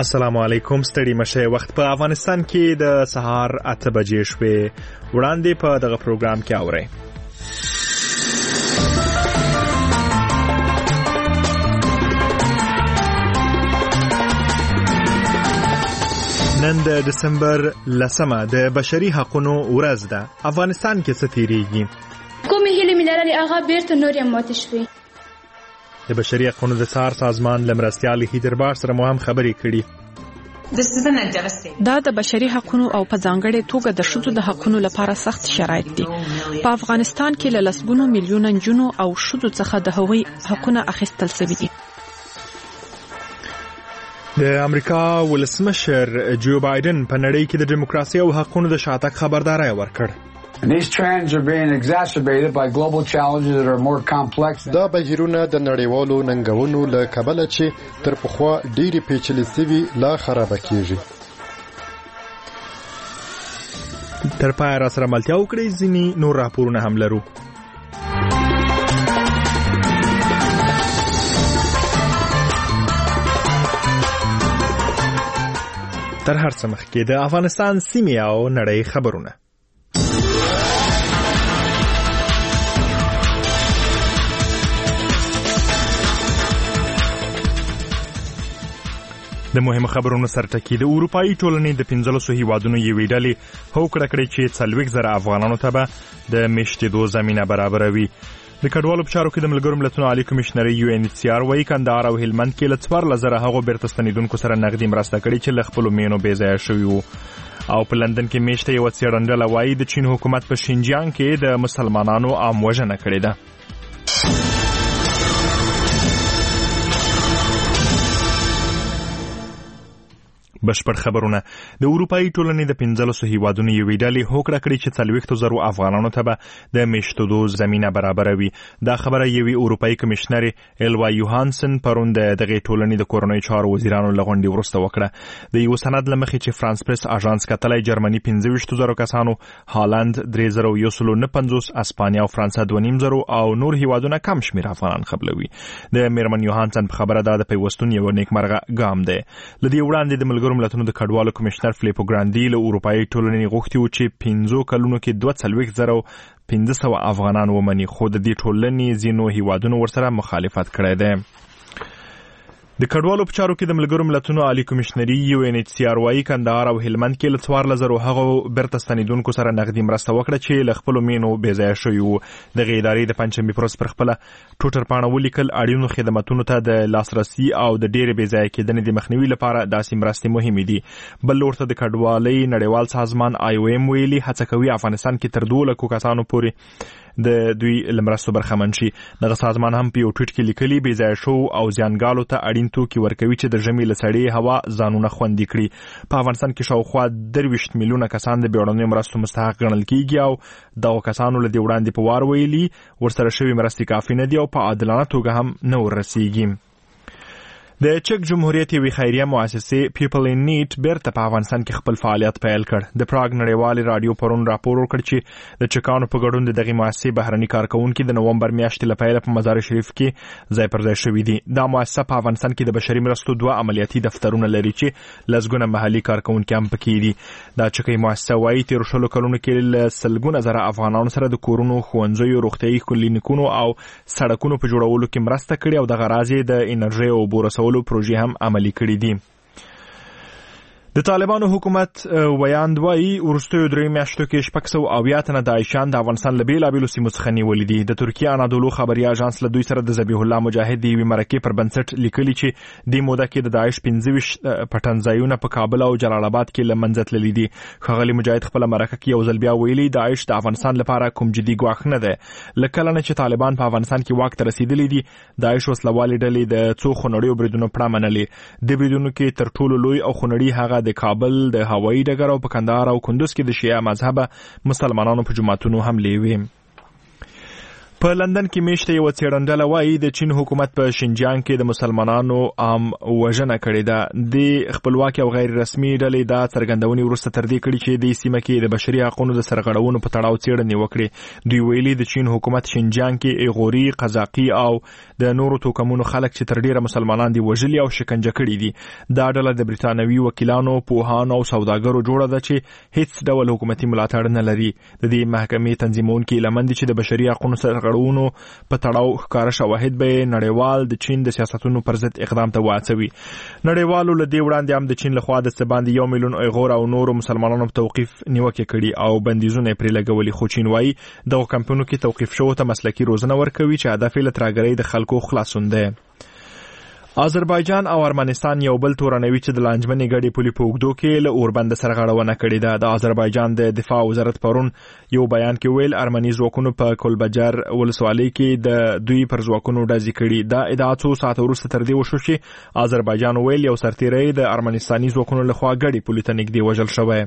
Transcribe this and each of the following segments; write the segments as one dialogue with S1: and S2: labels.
S1: السلام علیکم. ستړي مشه. وخت په افغانستان کې د سهار 8 بجې شوې. وړاندې په دغه پروګرام کې اورئ. نن د دسمبر 10 د بشري حقوقو ورځ ده. افغانستان کې څه تیریږي؟
S2: کومې هیلې مې لرلې هغه بیرته نورې ماتې شوې.
S1: د بشري حقوقو د څار سازمان له مرستیال هیدربار سره مو هم خبرې کړي.
S3: دا د بشري حقوقو او په ځانګړې توګه د ښځو د حقوقو لپاره سخت شرایط دي. په افغانستان کې له لسګونو میلیونه نجونو او ښځو څخه د هغوی حقوقونه اخیستل شوي دي.
S1: د امریکا ولسمشر جو بایدن په نړۍ کې د دیموکراسي او حقوقو د شاتګ خبرداري ورکړ.
S4: These trends are being exacerbated by global challenges that are more complex.
S5: دا بهیرونه د نړیوالو ننګونو له کبله چې تر پخوا ډېری پیچلې سوي لا خرابه کیږي.
S1: تر پای را سره ملتیا وکړئ. ځینې نور راپورونه هم لرو. تر هر څه مخکې د افغانستان سیمې او نړۍ خبرونه. د مهمو خبرونو سرټکی. د اروپایي ټولنې د 15 هیوادونو یوې ډلې هوکړه کړې چې 40,000 افغانانو ته به د میشتېدو زمینه برابروي. د کډوالو په چارو کې د ملګرو ملتونو عالی کمشنر UNHCR وايي کندهار او هلمند کې له 14,000 هغو بیرته ستنېدونکو سره نغدي مرسته کړې چې له خپلو مینو بې ځایه شوي وو. او په لندن کې میشته یوه څېړنډله وايي د چین حکومت په شینجیانګ کې د مسلمانانو عام وژنه کړې ده. بشپړ خبرونه. د اروپایي ټولنې د 15 هیوادونو یوې ډلې هوکړه کړې چې 40,000 افغانانو ته به د میشتېدو زمینه برابروي. دا خبره یوې اروپایي کمشنر الوا یوهانسن پرون د دغه ټولنې د کورنۍ چارو وزیرانو له غونډې وروسته وکړه. د یو سند له مخې چې فرانس پریس اژانس کتلای جرمني 25,000 کسانو، هالند 3,149، اسپانیا او فرانسه 2,500 او نور هیوادونه کم شمیر افغانان قبلوي. د میرمن یوهانسن په خبره دا د پیوستون یو نیکمرغه ګام دی. لدی وړاندې د ملګرو ملتونو د کډوالو کمشنر فلیپو ګراندي له اروپایي ټولنې غوښتي و چې 15 کلونو کې 42,500 افغانان ومني، خو د دې ټولنې ځینو هیوادونو ورسره مخالفت کړی دی. د کډوالو په چارو کې د ملګرو ملتونو عالی کمشنري UNHCR وايي کندهار او هلمند کې له 14,000 هغو بیرته ستنېدونکو سره نغدي مرسته وکړه چې له خپلو مینو بې ځایه شوي وو. دغې ادارې د پنجشنبې په ورځ پر خپله ټوټر پاڼه ولیکل اړینو خدماتونو ته د لاسرسي او د ډېرې بې ځایه کېدنې د مخنیوي لپاره داسې مرستې مهمې دي. بل لور ته د کډوالۍ نړیوال سازمان IOM ویلي هڅه کوي افغانستان کې تر 200,000 کسانو پورې د دوی لمرستو برخمن شي. دغه سازمان هم په یو ټویټ کې لیکلي بې ځایه شو او زیانګالو ته اړین توکي ورکوي چې د ژمي له سړې هوا ځانونه خوندي کړي. په افغانستان کې شاوخوا 23 میلیونه کسان د بیړنیو مرستو مستحق ګڼل کیږي او دغه کسانو له دې وړاندې په وار ویلي ورسره شوي مرستې کافي نه دي او په عادلانه توګه هم نه ورسیږي. د چک جمهوریت یوې خیریه مؤسسې پیپل ان نیډ بیرته په افغانستان کې خپل فعالیت پیل کړ. د پراګ نړیوالې راډیو پرون راپور ورکړ چې د چکانو په ګډون د دغې مؤسسې بهرني کارکونکي د نومبر میاشتې له پیله په مزار شریف کې ځای پر ځای شوي دي. دا مؤسسه په افغانستان کې د بشري مرستو 2 عملیاتي دفترونه لري چې لسګونه محلي کارکونکي هم پکې دي. دا چکۍ مؤسسه وايي تېرو 20 کلونو کې له سلګونه زره افغانانو سره د کورونو، ښوونځیو، روغتیايي کلینیکونو او سړکونو په جوړولو کې مرسته کړې او دغه راز یې د انرژۍ او اوبو رسولو پروژې هم عملي کړي دي. د طالبانو حکومت ویاند وايي وروستیو 3 میاشتو کې 680 تنه داعشان د افغانستان له بېلابېلو سیمو څخه نیولي دي. د ترکیې انادولو خبري اژانس له دوی سره د ذبیح الله مجاهد د یوې مرکې پر بنسټ لیکلي چې دې موده کې د داعش 25 پټنځایونه په کابل او جلال آباد کې له منځه تللي دي. ښاغلي مجاهد خپله مرکه کې یو ځل بیا ویلي داعش د افغانستان لپاره کوم جدي ګواښ نه دی. له کله نه چې طالبان په افغانستان کې واک ته رسېدلي دي داعش وسلوالې ډلې د څو خونړیو بریدونو پړه منلې. د بریدونو کې تر ټولو لوی او خونړي هغه د کابل د هوایي ډګر او په کندهار او کندوز کې د شیعه مذهبه مسلمانانو په جماعتونو حملې وې. په لندن کې میشته یو څېړندله وایي د چین حکومت په شینجیانګ کې د مسلمانانو عام وژنه کړې ده. د خپلواکي او غیر رسمي ډلې دا څرګندونې وروسته تر دې کړي چې د سیمه کې د بشري حقوقو د سرغړونو په تړاو څېړنې وکړي. دوی ویلي د چین حکومت شینجیانګ کې ایغوري، قزاقي او د نورو توکمونو خلک چې تر ډیره مسلمانان دي وژلي او شکنجه کړي دي. دا ډله د بریتانوي وکیلانو، پوهانو او سوداګرو جوړه ده چې هیڅ ډول حکومتي ملاتړ نه لري. د دې محکمې تنظیمونکي لمن دي چې د بشري حقوقو سرغړونو په تړاو ښکاره شواهد به نړیوال د چین د سیاستونو پر ضد اقدام ته واچوي. نړیوالو له دې وړاندې هم د چین لخوا د څه باندې 1 میلیون ایغور او نورو مسلمانانو په توقیف نیوکه کړي او بندیزونه پرې لګولي. خو چین وايي دغه کمپونو کې توقیف شوو ته مسلکي روزنه ورکوي چې هدف یې له ترهګرۍ د خلکو خلاصون دی. آذربایجان او ارمنستان یو بل تورنوي چې د لانجمنې ګډې پولې په اوږدو کې له اوربند سرغړونه کړې ده. د آذربایجان د دفاع وزارت پرون یو بیان کې ویل ارمني ځواکونو په کلبجر ولسوالۍ کې د دوی پر ځواکونو ډزې کړي. دا ادعا څو ساعت وروسته تر دې وشو چې آذربایجان ویل یو سرتیری د ارمنستاني ځواکونو لخوا ګډې پولې ته نږدې وژل شوی.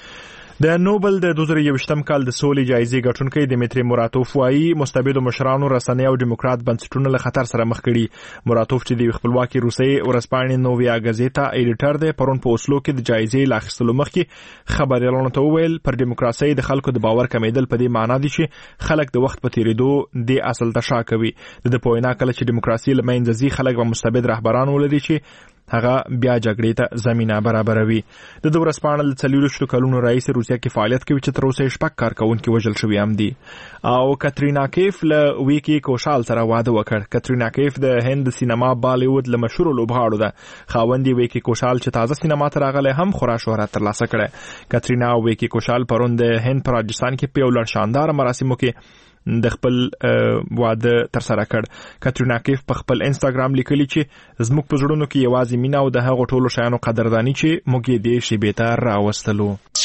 S1: د نوبل د 2021م کال د سولې جایزې ګټونکي دمیتری موراتوف وايي مستبدو مشرانو رسنۍ او ډیموکرات بنسټونه له خطر سره مخ کړي. موراتوف چې د خپلواکي روسي ورځپاڼې نوویا غازیتا ایډیټر دی پرون په اوسلو کې د جایزې لاخستلو مخکې خبريالانو ته وویل پر ډیموکراسي د خلکو د باور کمیدل په دې معنی دي چې خلک د وخت په تیریدو د اصل ته شا کوي. د پوینا کله چې ډیموکراسي لمنځه ځي خلک به مستبد رهبران ولري چې هغه بیا جګړې ته زمينه برابروي. د ورځپاڼې له 40 کلونو رئیس روسیا کې فعالیت کوي چې تر اوسه شپږ کارکونکي وژل شوي هم دي. او کاترینا کیف له ویکی کوشال سره واده وکړ. کاترینا کیف د هند سینما بالیوود له مشهور لوبغاړو ده. خاوندې ویکی کوشال چې تازه سینما ته راغلی هم خورا شهرت ترلاسه کړی. کاترینا او ویکی کوشال پرون د هند په راجستان کې په یو شاندار مراسمو کې د خپل واده تر سره کړ. کاترینا کیف په خپل انستګرام لیکلی چې زموږ په زړونو کې یوازې مینه او د هغو ټولو شیانو قدرداني چې موږ یې دې شیبې ته راوستلو.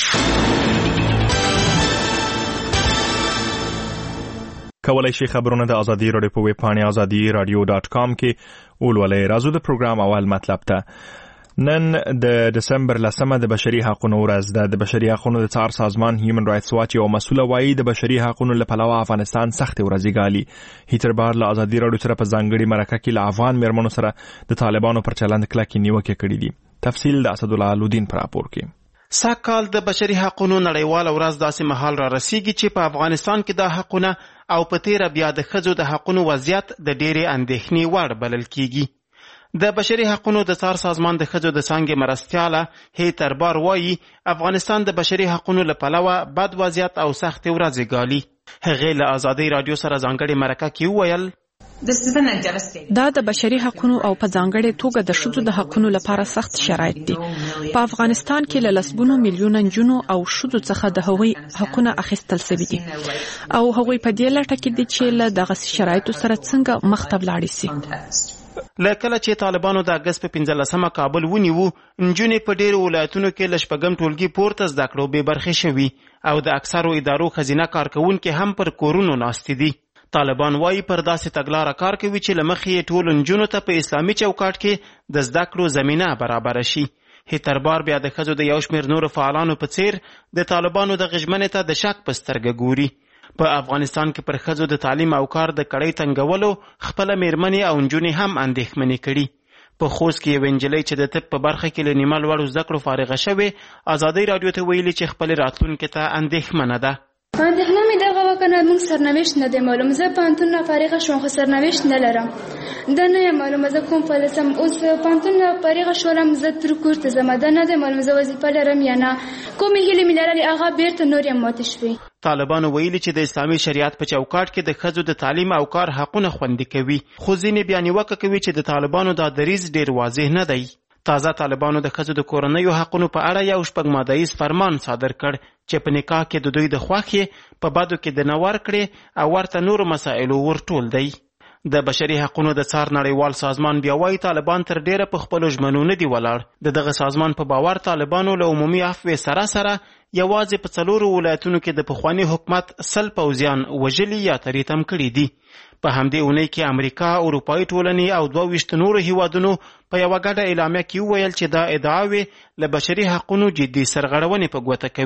S1: کولای شي خبرونه د ازادي رادیو په ویب پاڼې azadi.radio.com کې ولولئ. راځو د پروګرام اول مطلب ته. نن د دسمبر 10 د بشري حقوقو ورځ ده. د بشري حقوقو د څار سازمان هیومن رائټس واچ او مسؤل وایي د بشري حقوقو له پلوه افغانستان سخت ورځي ګالي. هیتر بار له ازادي رادیو سره په ځانګړي مرکه کې له افغان مېرمنو سره د طالبانو پر چلند کلکې نیوکه کړې دي. تفصیل د اسدالله الدین پر راپور کې.
S6: ساکال د بشري حقوقو نړیوال ورځ داسې مهال را رسیږي چې په افغانستان کې د حقوقو او په تیر بیا د ښځو د حقوقو وضعیت د ډېرې اندېښنې وړ بلل کیږي. د بشري حقوقو د څار سازمان د ښځو د څانګې مرستیاله هیتر بار وایي افغانستان د بشري حقوقو له پلوه بد وضعیت او سخت ورځې ګالي. هغې له ازادي رادیو سره ځانګړې مرکه کې وویل
S3: دا د بشري حقوقو او په ځانګړې توګه د ښځو د حقوقو لپاره سخت شرایط دي. په افغانستان کې له لسګونو میلیونه نجونو او ښځو څخه د هغوی حقوقونه اخیستل شوي دي او هغوی په دې لټه کې دي چې له دغه شرایطو سره څنګه مخ ته ولاړ شي.
S6: لکه چې طالبانو د اگست په 15 کابل ونیو، نجونې په ډېرو ولایتونو کې له شپږم ټولګي پورته زده کړو بې برخې شوي او د اکثرو ادارو ښځینه کارکوونکي هم پر کورونو ناستې دي. طالبان وایي پر داسې تګلاره کار کوي چې له مخې یې ټولو نجونو ته په اسلامي چوکاټ کې د زده کړو زمینه برابره شي. هیتر بار بیا د ښځو د یو شمېر نورو فعالانو په څیر د طالبانو د غژمنې ته د شک په سترګه ګوري. په افغانستان کې پر ښځو د تعلیم او کار د کړۍ تنګولو خپله مېرمنې او نجونې هم اندېښمنې کړي. په خوست کې یوه نجلۍ چې د طب په برخه کې له نیمه لوړو زده کړو فارغه شوې ازادي رادیو ته ویلي چې خپلې راتلونکي ته اندېښمنه ده.
S2: اندېښنه مې دغه وکنه موږ سرنوشت نه دی معلوم. زه پوهنتون نه فارغه شوم خو سرنوشت نه لرم. دا نه یم معلومه زه کوم فلسم. اوس پوهنتون نه فارغه شولم زه تر کور ته ځم. دا نه دی معلوم زه وظیفه لرم یا نه. کومې هیلې مې لرلې هغه بیرته نور یې ماتې شوې.
S6: طالبانو ویلي چې د اسلامي شریعت په چوکاټ کې د ښځو د تعلیم او کار حقونه خوندي کوي، خو ځینې بیا نیوکه کوي چې د طالبانو دا دریځ ډېر واضح نه دی. تازه طالبانو د ښځو د کورنیو حقونو په اړه یو 6 مادهیز فرمان صادر کړ چې په نکاح کې د دوی د خوښې په بدو کې د نه ورکړې او ورته نورو مسایلو ورټول دی. د بشري حقوقو د څار نړیوال سازمان بیا وایي طالبان تر ډیره په خپلو ژمنو نه دي ولاړ. دغه سازمان په باور طالبانو له عمومي عفوې سره یوازې په 4 ولایتونو کې د پخواني حکومت 100 پوځیان وژلي یا تریتم کړي دي. په همدې اونۍ کې امریکا، اروپایي ټولنې او 22 نورو هیوادونو په یوه ګډه اعلامیه کې وویل چې دا ادعاوې له بشري حقوقو جدي سرغړونې په ګوته کوي.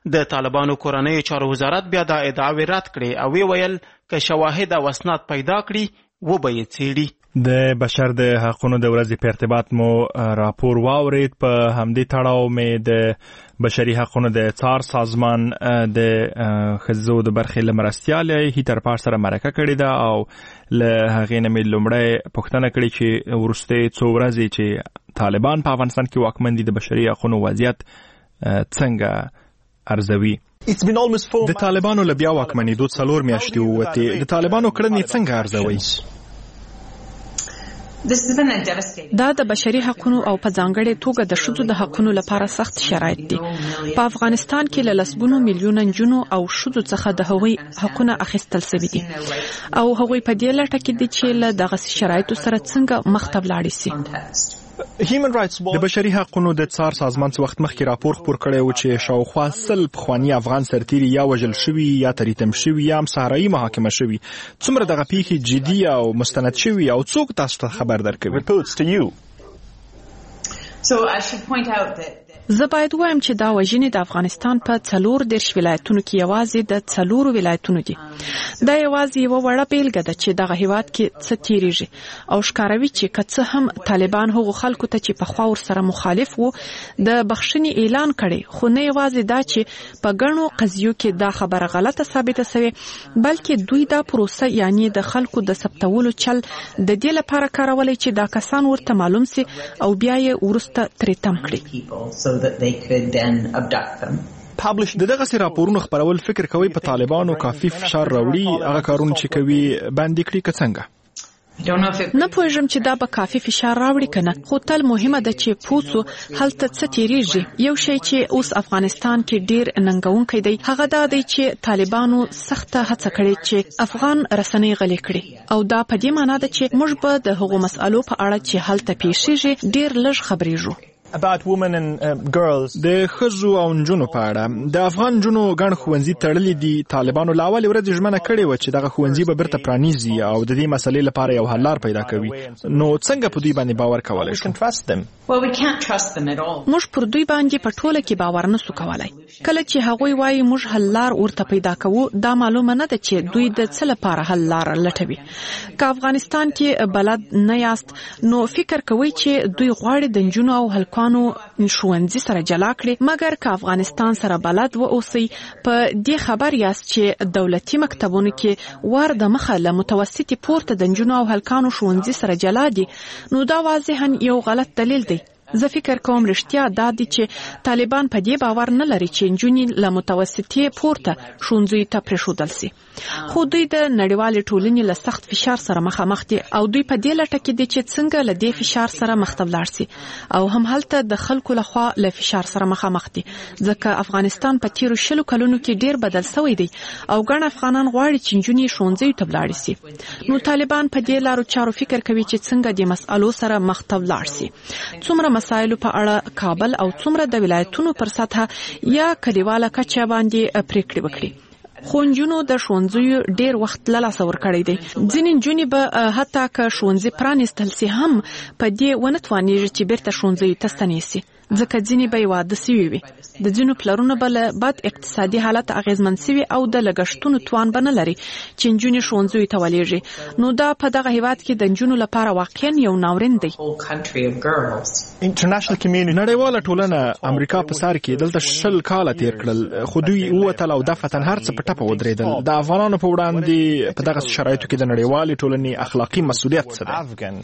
S6: د طالبانو کورنۍ چارو وزارت بیا دا ادعاوې رد کړې او ویل که شواهد او اسناد پیدا کړي و به یې څېړي.
S1: د بشر د حقونو د ورځې په ارتباط مو راپور واورید. په همدې تړاو مې د بشري حقونو د څار سازمان د ښځو د برخې له مرستیال هیتر پاش سره مرکه کړې ده او له هغې نه مې لومړی پوښتنه کړې چې وروستۍ څو ورځې چې طالبان په افغانستان کې واکمن دي د بشري حقونو وضعیت څنګه ارزوي. د طالبانو له بیا واکمنېدو 4 میاشتې ووتې. د طالبانو کړنې څنګه ارزوي؟
S3: دا د بشري حقونو او په ځانګړې توګه د ښځو د حقونو لپاره سخت شرایط دي. په افغانستان کې له لسګونو میلیونه نجونو او ښځو څخه د هغوی حقونه اخیستل شوي دي او هغوی په دې لټه کې دي چې له دغسې شرایطو سره څنګه مخ ته ولاړې شي.
S1: د بشري حقونو د څار سازمان څه وخت مخکې راپور خپور کړی و چې شاوخوا 100 پخواني افغان سرتیري یا وژل شوي یا تریتم شوي یا هم صحرایي محاکمه شوي. څومره دغه پیښې جدي او مستند شوي او څوک تاسو ته خبر درکوي؟
S3: زه باید وایم چې دا وژنې د افغانستان په 14 ولایتونو کې یوازې د 4 ولایتونو دي. دا یوازې یوه وړه بیلګه ده چې دغه هیواد کې څه تیریږي او ښکاروي چې که څه هم طالبان هغو خلکو ته چې پخوا ورسره مخالف وو د بخښنې اعلان کړی، خو نه یوازې دا چې په ګڼو قضیو کې دا خبره غلطه ثابته سوې، بلکې دوی دا پروسه یعنی د خلکو د ثبتولو چل د دې لپاره کارولی چې دا کسان ورته معلوم سي او بیا یې وروسته ترې تم کړي.
S1: د دغسې راپورونو خپرول فکر کوي په طالبانو کافي فشار راوړي هغه کارونه چې کوي باندې کړي که څنګه؟
S3: نه پوهېږم چې دا به کافي فشار راوړي که نه، خو تل مهمه ده چې پوه هلته څه تیریږي. یو شی چې اوس افغانستان کې ډیر ننګونکی دی هغه دا دی چې طالبانو سخته هڅه کړې چې افغان رسنۍ غلې کړي او دا په دې معنا ده چې موږ به د هغو مسألو په اړه چې هلته پیښیږي ډیر لږ خبرېږو.
S1: د ښځو او نجونو په اړه د افغان نجونو ګڼ ښوونځي تړلي دي. طالبانو له اولې ورځې ژمنه کړې وه چې دغه ښوونځي به بیرته پرانیزي او د دې مسلې لپاره یو حل لار پیدا کوي. نو څنګه په دوی باندې باور کولی شو؟
S3: موږ پر دوی باندې په ټوله کې باور نسو کولی. کله چې هغوی وایي موږ حل لار ورته پیدا کوو، دا معلومه نه ده چې دوی د څه لپاره حل لار لټوي. که افغانستان کې بلد نه یاست نو فکر کوئ چې دوی غواړي د نجونو او هلکانو ښوونځي سره جلا کړي، مګر که افغانستان سره بلد و اوسئ په دې خبر یاست چې دولتي مکتبونو کې ور د مخه له متوسطې پورته د نجونو او هلکانو ښوونځي سره جلا دي، نو دا واضحاً یو غلط دلیل دی. زه فکر کوم رښتیا دا دی چې طالبان په دې باور نه لري چې نجونې له متوسطې پورته ښوونځیو ته پرېښودل سي، خو دوی د نړیوالې ټولنې له سخت فشار سره مخامخ دي او دوی په دې لټه کې دي چې څنګه له دې فشار سره مخ ته ولاړ سي او هم هلته د خلکو لخوا له فشار سره مخامخ دي، ځکه افغانستان په تیرو 20 کلونو کې ډیر بدل شوی دی او ګڼ افغانان غواړي چې نجونې ښوونځیو ته ولاړې سي. نو طالبان په دې لارو چارو فکر کوي چې څنګه د مسألو سره مخ ته ولاړ سي. څومره مسایلو په اړه کابل او څومره د ولایتونو پر سطحه یا کلیواله کچه باندې پریکړې وکړي. خو نجونو د ښوونځیو ډیر وخت له لاسه ورکړی دی. ځینې نجونې به حتی که ښوونځي پرانیستل سي هم په دې ونه توانېږي چې بیرته ښوونځیو ته ستنې سي، ځکه ځینې به یې واده سوي وي. د ځینو پلرونه به له بد اقتصادي حالت اغیزمن سوي او د لګښتونو توان به نه لري چې نجونې ښوونځیو ته ولېږي. نو دا په دغه هیواد کې د نجونو لپاره واقعا یو ناورین دی.
S1: نړیواله ټولنه امریکا په سر کې دلته 20 کاله تیر کړل، خو دوی ووتل او دفتن هر څه په ټپه ودرېدل. د افغانانو په وړاندې په دغه شرایطو کې د نړیوالې ټولنې اخلاقی مسؤلیت څه دی؟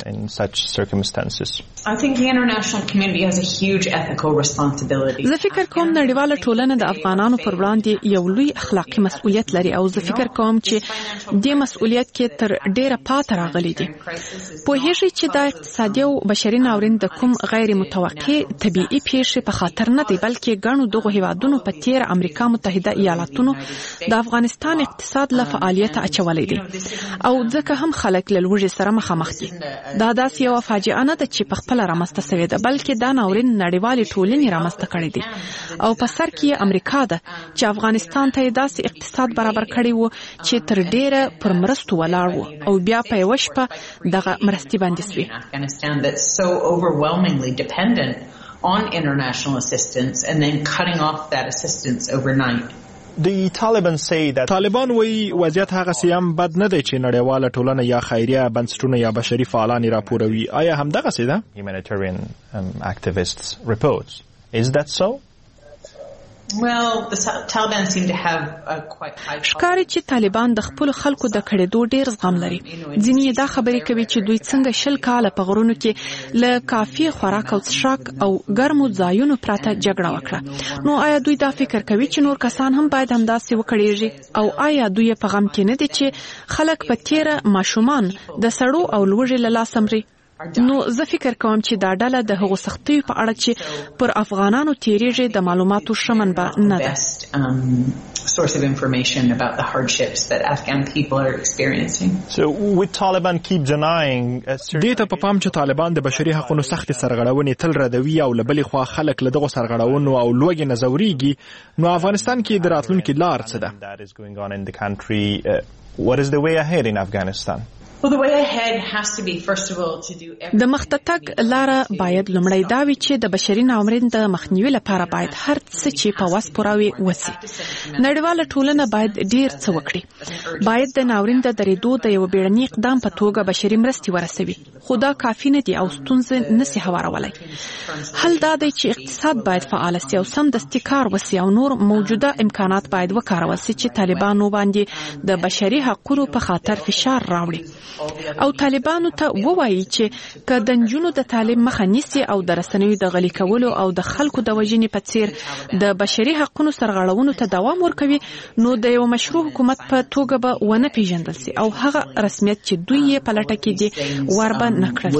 S3: زه فکر کوم نړیواله ټولنه د افغانانو پر وړاندې یو لوی اخلاقی مسؤلیت لري او زه فکر کوم چې دې مسؤلیت کې تر ډیره پاتې راغلي دي. پوهیږئ چې دا اقتصادي او بشري ناورین د کوم غیر متوقع طبيعي پیښې په خاطر نه دی، بلکې ګڼو دغه هیوادونو په تیر امریکا متحده ایالاتونو د افغانستان اقتصاد له فعالیت اچولې دي او ځکه هم خلک له لوږې سره مخامخ دي. دا داسې یو فاجعه نه ده چې په خپل رامنځته شوې ده، بلکې دا ناورین نړیوالې ټولنې رامنځته کړی دی او په سر کې امریکا ده چې افغانستان ته داسې اقتصاد برابر کړی وو چې تر ډیره پر مرستو ولاړ وو او بیا په یوه شپه دغه مرستې بندې سوې.
S7: on international assistance and then cutting off that assistance overnight.
S1: طالبان وایي وضعیت هغه سیام بد نه دی چې نړیواله ټولنه یا خیریه بنسټونه یا بشري فعالان راپوروي. آیا همدغه څه ده؟
S8: Humanitarian activists reports. Is that so?
S7: Well, the Taliban seem to have a quite high...
S3: ښکاري چې طالبان د خپل خلکو د کړېدو ډیر زغم لري. ځینې دا خبرې کوي چې دوی څنګه 10 کاله په غرونو کې له کافي خوراک او څښاک او ګرمو ځایونو پرته جګړه وکړه. نو آیا دوی دا فکر کوي چې نور کسان هم باید همداسې وکړيږي؟ او آیا دوی په غم کې نه دي چې خلک په تیره ماشومان د سړو او لوږې له لاسه مري؟ نو زه فکر کوم چې دا ډله د هغو سختیو په اړه چې پر افغانانو تیریږي د معلوماتو ښه منبع نه ده.
S7: Source of information about the hardships that Afghan people are experiencing.
S8: So with Taliban keep denying
S1: دې ته په پام چې طالبان د بشري حقوقو سخت سرغړونې تل ردوي او لبلې خوا خلک له دغه سرغړونو او لوږې نه ځوريږي، نو افغانستان کې د راتلونکي لار څه ده؟
S8: What is the way ahead in Afghanistan?
S7: Well, the way ahead has to be, first of all, to do everything.
S3: د مختتک لاره باید لومړی دا وي چې د بشري ناورین د مخنیوي لپاره باید هر څه چې په واس پوراوي وسی. نړیواله ټولنه باید ډیر څه وکړي. باید د ناورین د درېدو د یو بیړني اقدام په توګه بشري مرستې ورسوي. خو دا کافي نه دي او ستونزې نسی هوارولای. حل دا دی چې اقتصاد باید فعال شي او سمدستي کار وسی او نور موجوده امکانات باید وکارول شي چې طالبانو باندې د بشري حقوقو په خاطر فشار راوړي. او طالبانو ته ووایي چې که د نجونو د تعلیم مخه نیسي او د رسنیو د غلي کولو او د خلکو د وژنې په څیر د بشري حقوقو سرغړونو ته دوام ورکوي، نو د یو مشروع حکومت په توګه به ونه پیژندل شي او هغه رسمیت چې دوی یې په لټه کې دي وربه نه کړل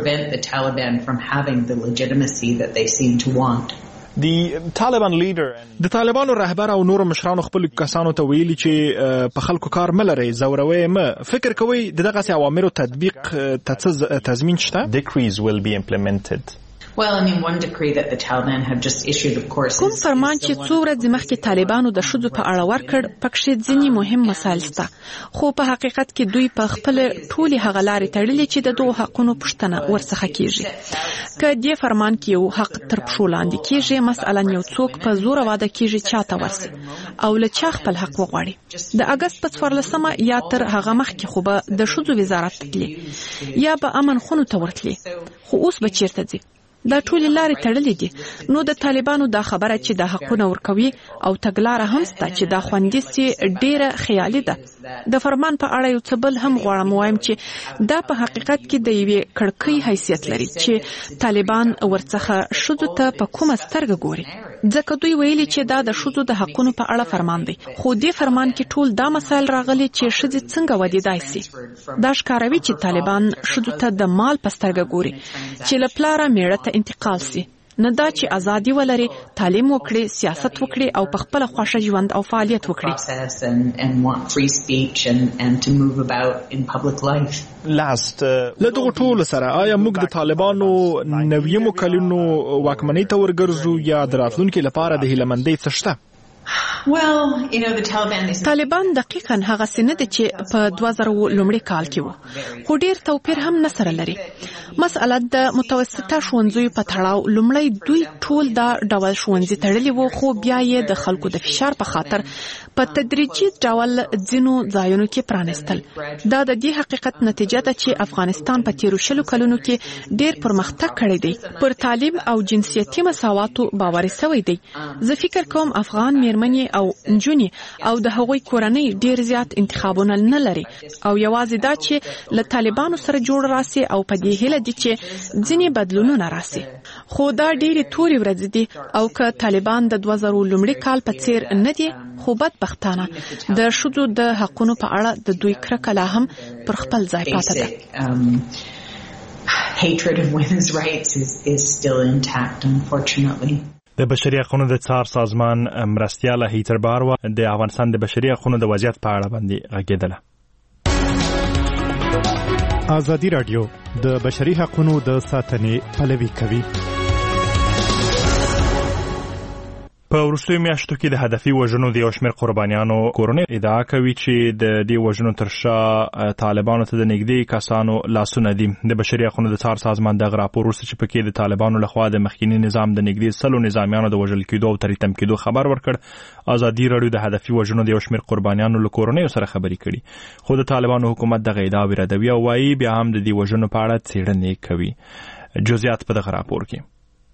S3: شي.
S1: د طالبانو رهبر او نور مشرانو خپل کسانو ته ویلي چې په خلکو کار ملري زوروي فکر کوي دغه اوامرو تطبیق تضمین شته؟
S8: Decrees will be implemented.
S7: Well, I mean, one decree that the Taliban have just issued, of course.
S3: کوم فرمان چې څو ورځې مخکې طالبانو د ښځو په اړه ورکړ پکې ځینې مهم مسایل شته، خو په حقیقت کې دوی په خپل ټولي هغه لارې تړلې چې د دوه حقونو پوښتنه ورڅخه کیږي. که دې فرمان کې یو حق تر پښو لاندې کیږي، مثلا یو څوک په زور واده کیږي چاته ورسي او له چا خپل حق وغواړي. د اگست په 14 یا تر هغه مخکې خو به د ښځو وزارت تللی یا به امن خونو ته ورتلی، خو اوس به چیرته ځي؟ دا ټول لارې تړلې دي. نو د طالبانو دا خبره چې د حقونو ورکوي او تګلاره هم ستا چې دا خوندې سي ډیره خیالي ده. د فرمان په اړه یو څه بل هم غواړم وایم چې دا په حقیقت کې د یوې کړکۍ حیثیت لري چې طالبان ورڅخه شذو ته په کومه سترګه ګوري، ځکه دوی ویلي چې دا د شذو د حقونو په اړه فرمان دی، خو دې فرمان کې ټول دا مسایل راغلي چې شذې څنګه ودیدای سي. دا ښکاروي چې طالبان شذو ته د مال په سترګه ګوري چې له پلاره میړه ته انتقال سي، نه دا چې ازادي ولري، تعلیم وکړي، سیاست وکړي او په خپل خوښه ژوند او فعالیت وکړي.
S1: له دغه ټولو سره آیا موږ د طالبانو نویمو کلونو واکمنۍ ته ورګرځو یا د راتلونکي لپاره د هیلهمندۍ څه شته؟
S3: طالبان دقیقاً هغه سند چې په 2000 لومړي کال کې وو، خو ډیر توپیر هم نه سره لري. مسأله د متوسطه ښوونځیو په تړاو لومړی دوی ټول دا ډول ښوونځي تړلي وو، خو بیا یې د خلکو د فشار په خاطر په تدریجي ډول ځینو ځایونو کې پرانستل. دا د دې حقیقت نتیجه ده چې افغانستان په تیرو 20 کلونو کې ډیر پرمختګ کړی دی، پر تعلیم او جنسیتي مساواتو باور شوی دی. زه فکر کوم افغان میرمنې او نجونې او د هغوی کورنۍ ډیر زیات انتخابونه نه لري او یوازې دا چې له طالبانو سره جوړ راسي او په دې هیله دي چې ځینې بدلونونه راسي. خو دا ډېرې تورې ورځې دي او که طالبان د 2000 لومړي کال په څیر نه دي، خو بدبختانه د ښځو د حقونو په اړه د دوی کرکه لا هم پر خپل ځای پاتې ده.
S7: Hatred of women's rights is still intact, unfortunately.
S1: د بشري حقوقو د څار سازمان مرستیاله هیتر باروا د افغانستان د بشري حقوقو د وضعیت په اړه باندې غږیدله.
S9: ازادي رادیو د بشري حقوقو د ساتنې پلوي کوي.
S1: په وروستیو میاشتو کې د هدفي وژنو د یو شمېر قربانیانو کورنۍ ادعا کوي چې د دې وژنو تر شا طالبانو ته د نږدې کسانو لاسونه دي. د بشري حقوقو د څار سازمان دغه راپور وروسته چې پکې د طالبانو لخوا د مخکینی نظام د نږدې 100 نظامیانو د وژل کېدو او تریتم کېدو خبر ورکړ. ازادي راډیو د هدفي وژنو د یو شمېر قربانیانو له کورنۍ سره خبرې کړي، خو د طالبانو حکومت دغه ادعا ردوي او وايي بیا هم د دې وژنو په اړه څېړنې کوي. جزئیات په دغه راپور کې.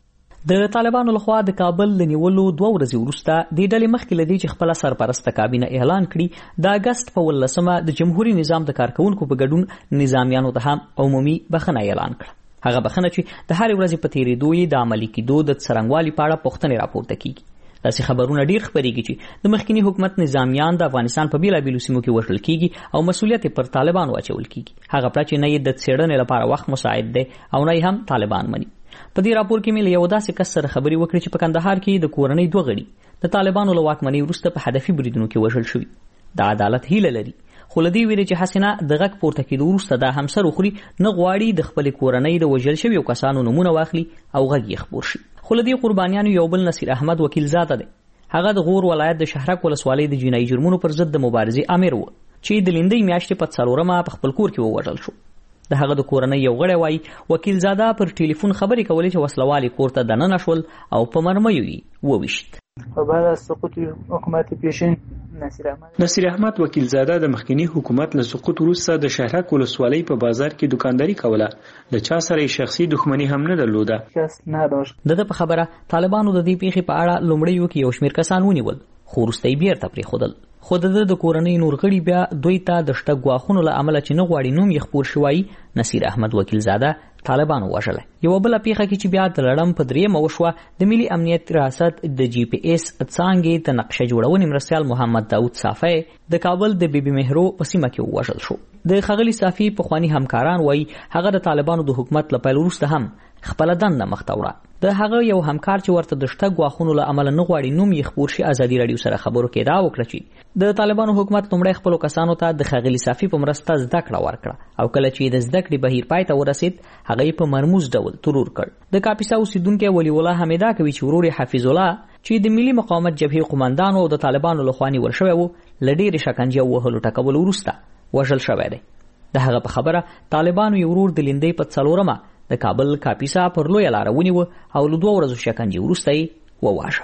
S10: د طالبانو لخوا د کابل د نیولو 2 ورځې وروسته د ډلې مخکې لدی چې خپل سرپرسته کابینه اعلان کړي د اگست په 18مه د جمهوریت نظام د کارکونکو په ګډون نظامیانو ته هم عمومي بخښنه اعلان کړه. هغه بخښنه چې د هر ورځې په تیریدو یې د عملي کېدو د څرنګوالي په اړه پوښتنې راپورته کیږي. داسې خبرونه ډیر خبرېږي چې د مخکینی حکومت نظامیان د افغانستان په بیلابیلو سیمو کې وژل کیږي او مسؤلیت پر طالبانو اچول کیږي. هغه پړه چې نه یې د څېړنې لپاره وخت مساعد دی او نه هم طالبان مني. په دې راپور کې مې یو داسې کس سره خبرې وکړې چې په کندهار کې د کورنۍ 2 غړي د طالبانو له واکمنۍ وروسته په هدفي بریدونو کې وژل شوي. د عدالت هیله لري، خو له دې ویرې چې حسینه د غږ پورته کېدو وروسته دا هم سر وخوري نه غواړي د خپل کورنۍ د وژل شویو کسانو نمونه واخلي او غږ یې خپور شي. خو له دې قربانیانو یو بل نصیر احمد وکیل زاده دی. هغه د غور ولایت د شهرک ولسوالۍ د جنایي جرمونو پر ضد د مبارزې امیر و چې د لیندۍ میاشتې په 4مه په خپل کور کې ووژل شو. د هغه د کورنۍ یو غړی وایي وکیل زاده پر ټلیفون خبرې کولې چې وسلوالي کور ته دننه شول او په مرمیو یې وویشت.
S11: بعد از سقوط حکومت پیشین نصیر احمد وکیل زاده د مخکنی حکومت له سقوط وروسته د شهرک ولسوالۍ په بازار کې دکانداري کوله. د چا سره شخصي دښمنی هم نه درلوده.
S10: د په خبره طالبانو د دې پیښې په اړه لومړی کې یو شمېر کسان ونیول، خو وروسته یې بیرته پرېښودل. خو د کورنۍ نور غړي بیا دوی ته د شته ګواښونو له امله چې نه غواړي نوم یې خپور شوی نصیر احمد وکیل زاده طالبانو وژلی. یو بل پیښه کې چې بیا د لړم په 3مه وشوه د ملي امنیت ریاست د GPS څانګې د نقشه جوړونې مرستیال محمد داود صافی د کابل د بیبي مهرو په سیمه کې وژل شو. د ښاغلي صافی پخواني همکاران وایي هغه د طالبانو د حکومت له پیل وروسته هم خپل دنده مخته وړه. د هغه یو همکار چې ورته د شته ګواښونو له امله نه غواړي نوم یې خپور شي ازادي راډیو سره خبرو کې دا وکړه چې د طالبانو حکومت لومړی خپلو کسانو ته د ښاغلي صافي په مرسته زده کړه ورکړه او کله چې د زده کړې بهیر پای ته ورسید هغه یې په مرموز ډول ترور کړ. د کاپیسا اوسیدونکی ولی الله حمیدا کوي چې ورور حفیظ الله چې د ملي مقاومت جبهې قومندانو او د طالبانو لخوا نیول شوی و له ډېرې شکنجې او وهلو ټکولو وروسته وژل شوی دی. د هغه په خبره طالبانو یې ورور د لیندۍ په 4مه د کابل کاپیسا پر لویه لاره ونیوه او له 2 ورځو شکنجې وروسته یې وواژه.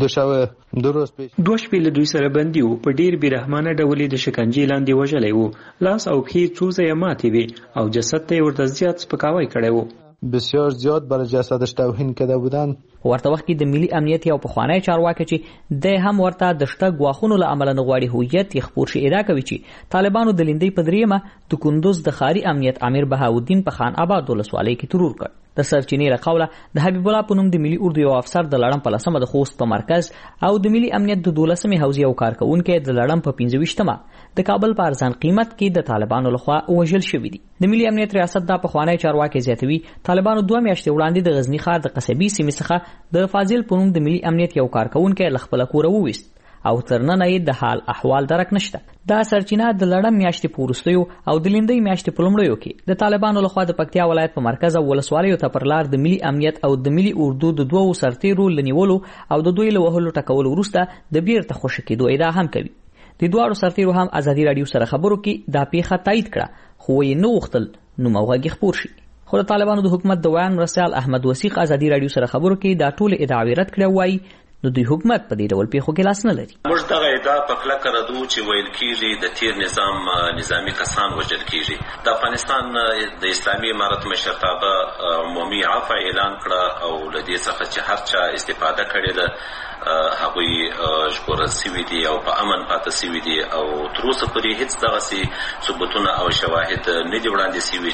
S11: 2 شپې له دوی سره بندي و، په ډیر بیرحمانه ډول د شکنجې لاندې وژلی و. لاس او پښې څو ځایه ماتې وې او جسد ته یې ورته زیات سپکاوی کړی و.
S12: بسیار زیاد برای جسدش توهین کرده بودند.
S10: ورته وخت کې د ملي امنیت یو پخوانی چارواکي چې د هم ورته د شته ګواښونو له امله نه غواړي هویت یې خپور شي ادعا کوي چې طالبانو د لیندۍ په 3مه د کندوز د ښاري امنیت امیر بهاودین په خان آباد ولسوالۍ کې ترور کړ. د سرچینې له قوله د حبیب الله په نوم د ملي اردو یو افسر د لړم په 10مه د خوست په مرکز او د ملي امنیت د 12مې حوزې یو کارکونکي د لړم په 25مه د کابل په ارزان قیمت کې د طالبانو لخوا وژل شوي دي. د ملي امنیت ریاست دا پخوانی چارواکي زیاتوي طالبانو 2 میاشتې وړاندې د غزنی ښار د قصبي سیمې څخه د فاضل په نوم د ملي امنیت یو کارکونکي له خپله کوره وویست او تر ننه یې د حال احوال درک نشته. دا سرچینه د لړم میاشتې په وروستیو او د لیندۍ میاشتې په لومړیو کې د طالبانو لخوا د پکتیا ولایت په مرکز او ولسوالیو ته پر لار د ملي امنیت او د ملي اردو د 2 سرتیرو لنیولو او د دوی له وهلو ټکولو وروسته د بیرته خوشي کېدو ادعا هم کوي. د 2 سرتیرو هم ازادي راډیو سره خبرو کې دا پیښه تایید کړه، خو یې نه غوښتل نوم او غږ خپور شي. خو د طالبانو د حکومت د ویان مرستیال احمد وثیق ازادي راډیو سره خبرو کې دا ټول ادعاوې رد کړې وایي نو دوی حکومت په دې ډول پیښو کې لاس نه لري.
S13: موږ دغه ادعا په کلکه ردو چې ویل کېږي د تیر نظام نظامی کسان وژل کېږي. د افغانستان د اسلامي امارت مشرتابه عمومي عفو اعلان کړه او له دې څخه چې هر چا استفاده کړې ده هغوی ژغورل سوي دي او په امن پاته سوي دي او تر اوسه پورې هیڅ دغسې ثبوتونه او شواهد نه دي وړاندې سوي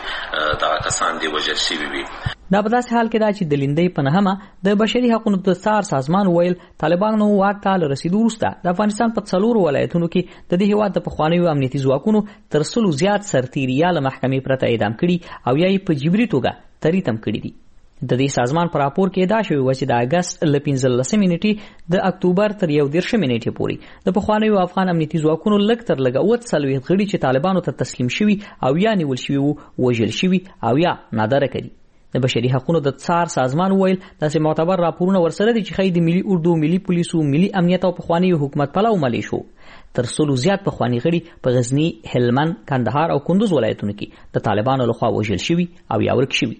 S13: چې دغه کسان دي وژل سوي وي.
S10: دا په داسې حال کې دا چې د لیندۍ په 9مه د بشري حقوقو د څار سازمان ویل طالبانو واک ته له رسیدو وروسته د افغانستان په 4 ولایتونو کې د دې هېواد د پخوانیو امنیتي ځواکونو تر 100 زیات سرتیري یا له محکمې پرته اعدام کړي او یا یې په جبري توګه تریتم کړي دي. د دې سازمان پر راپور کې ادعا شوې وه چې د اګست له 15 نیټې د اکتوبر تر 11 نیټې پورې د پخوانیو افغان امنیتي ځواکونو لږ تر لږه 40 غړي چې طالبانو ته تسلیم شوي او یا نیول شوي وو وژل شوي او یا نادره کړي. د بشري حقوقو د څار سازمان ویل داسې معتبر راپورونه ورسره دي چې خې د ملي اردو، ملي پولیسو، ملي امنیت او پخوانی حکومت پلاو ملیشو تر څلو زیات پخوانی غړي په غزنی، هلمند، کندهار او کندوز ولایتونو کې د طالبانو لخوا وژل شوي او یا ورک شوي.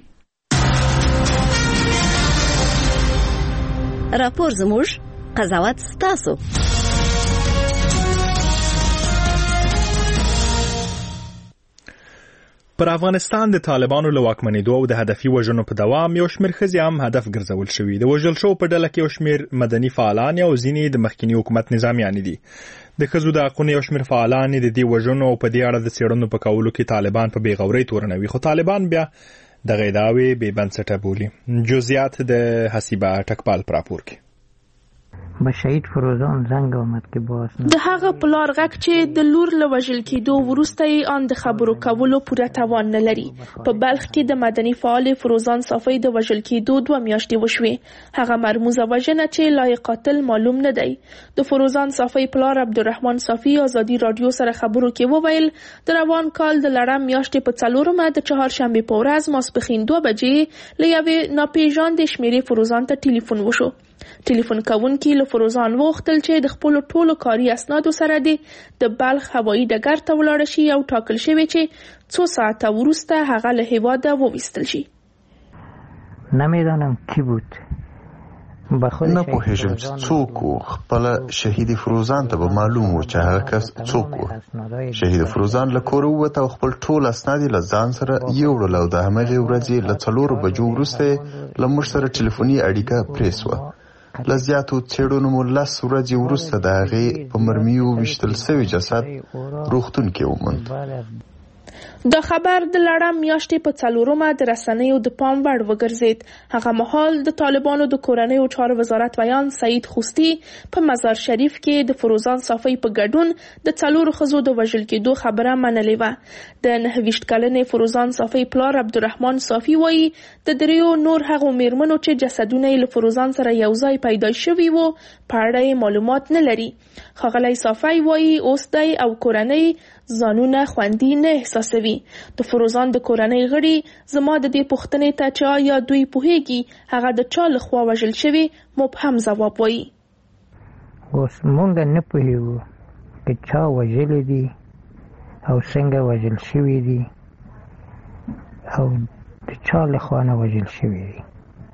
S14: راپور زموږ، قضاوت ستاسو.
S1: پر افغانستان د طالبانو له واکمنېدو او د هدفي وژنو په دوام یو شمېر ښځې هم هدف ګرځول شوي. د وژل شوو په ډله کې یو شمېر مدني فعالان او ځینې د مخکینی حکومت نظامیان دي. د ښځو د حقونو یو شمېر فعالان د دې وژنو او په دې اړه د څېړنو په کولو کې طالبان په بېغورۍ تورنوي، خو طالبان بیا دغه ادعاوې بې بنسټه بولي. جزئیات د حسیبه ټکپال په راپور کې.
S15: به شهید فروزان زنګ آمد که باز
S16: د هغه پلار غږ چې د لور له وژل کېدو وروسته یې آن د خبرو کولو پوره توان نه لري. په بلخ کې د مدني فعال فروزان صافی د وژل کېدو 2 میاشتې وشوې. هغه مرموزه وژنه چې لایق قاتل معلوم نه دی. د فروزان صافی پلار عبدالرحمن صافی ازادي رادیو سره خبرو کې وویل د روان کال د لړم میاشتې په 4مه د چهارشنبې په ورځ ماسپښین 2 بجې له یوې ناپېژاندې شمېرې فروزان ته ټلیفون وشو. ټلیفون کوونکي له فروزان وغوښتل چې د خپلو ټولو کاري اسنادو سره د بلخ هوایي ډګر ته ولاړه شي او ټاکل شوی چې 2 ساعته وروسته هغه له هیواده وویستل شي.
S15: نمیدانم کی بود.
S17: نه پوهیږم چې څوک و. خپل شهید فروزان ته به معلوم و چې هغه کس څوک و. شهید فروزان له کوره ووت او خپل ټول اسناد له ځان سره یوړل او د همغې ورځې له 4 بجو وروسته له موږ سره ټلیفوني اړیکه پرې سوه. له زیاتو څېړنو مو 10 ورځې وروسته د هغې په مرمیو ویشتل سوي جسد روغتون کې وموند.
S16: دا خبر د لړم میاشتې په 4مه د رسنیو د پام وړ وګرځید. هغه مهال د طالبانو د کورنیو چارو وزارت ویان سعید خوستی په مزار شریف کې د فروزان صافی په ګډون د 4 ښځو د وژل کېدو خبره منلې وه. د 29 کلنې فروزان صافی پلار عبدالرحمن صافی وایي د 3 نور هغو میرمنو چې جسدونه یې له فروزان سره یو ځای پیدا شوي وو په اړه معلومات نه لري. ښاغلی صافی وایي اوس دی او کورنۍ ځانونه خوندي نه احساسوي. د فروزان د کورنۍ غړي زما د دې پوښتنې ته چې آیا دوی پوهیږي هغه د چا لخوا وژل شوی مبهم ځواب وایي.
S15: اوس مونږ نه پوهیږو چې چا وژلی دي او څنګه وژل شوي دي او د چا لخوا نه وژل شوي دي.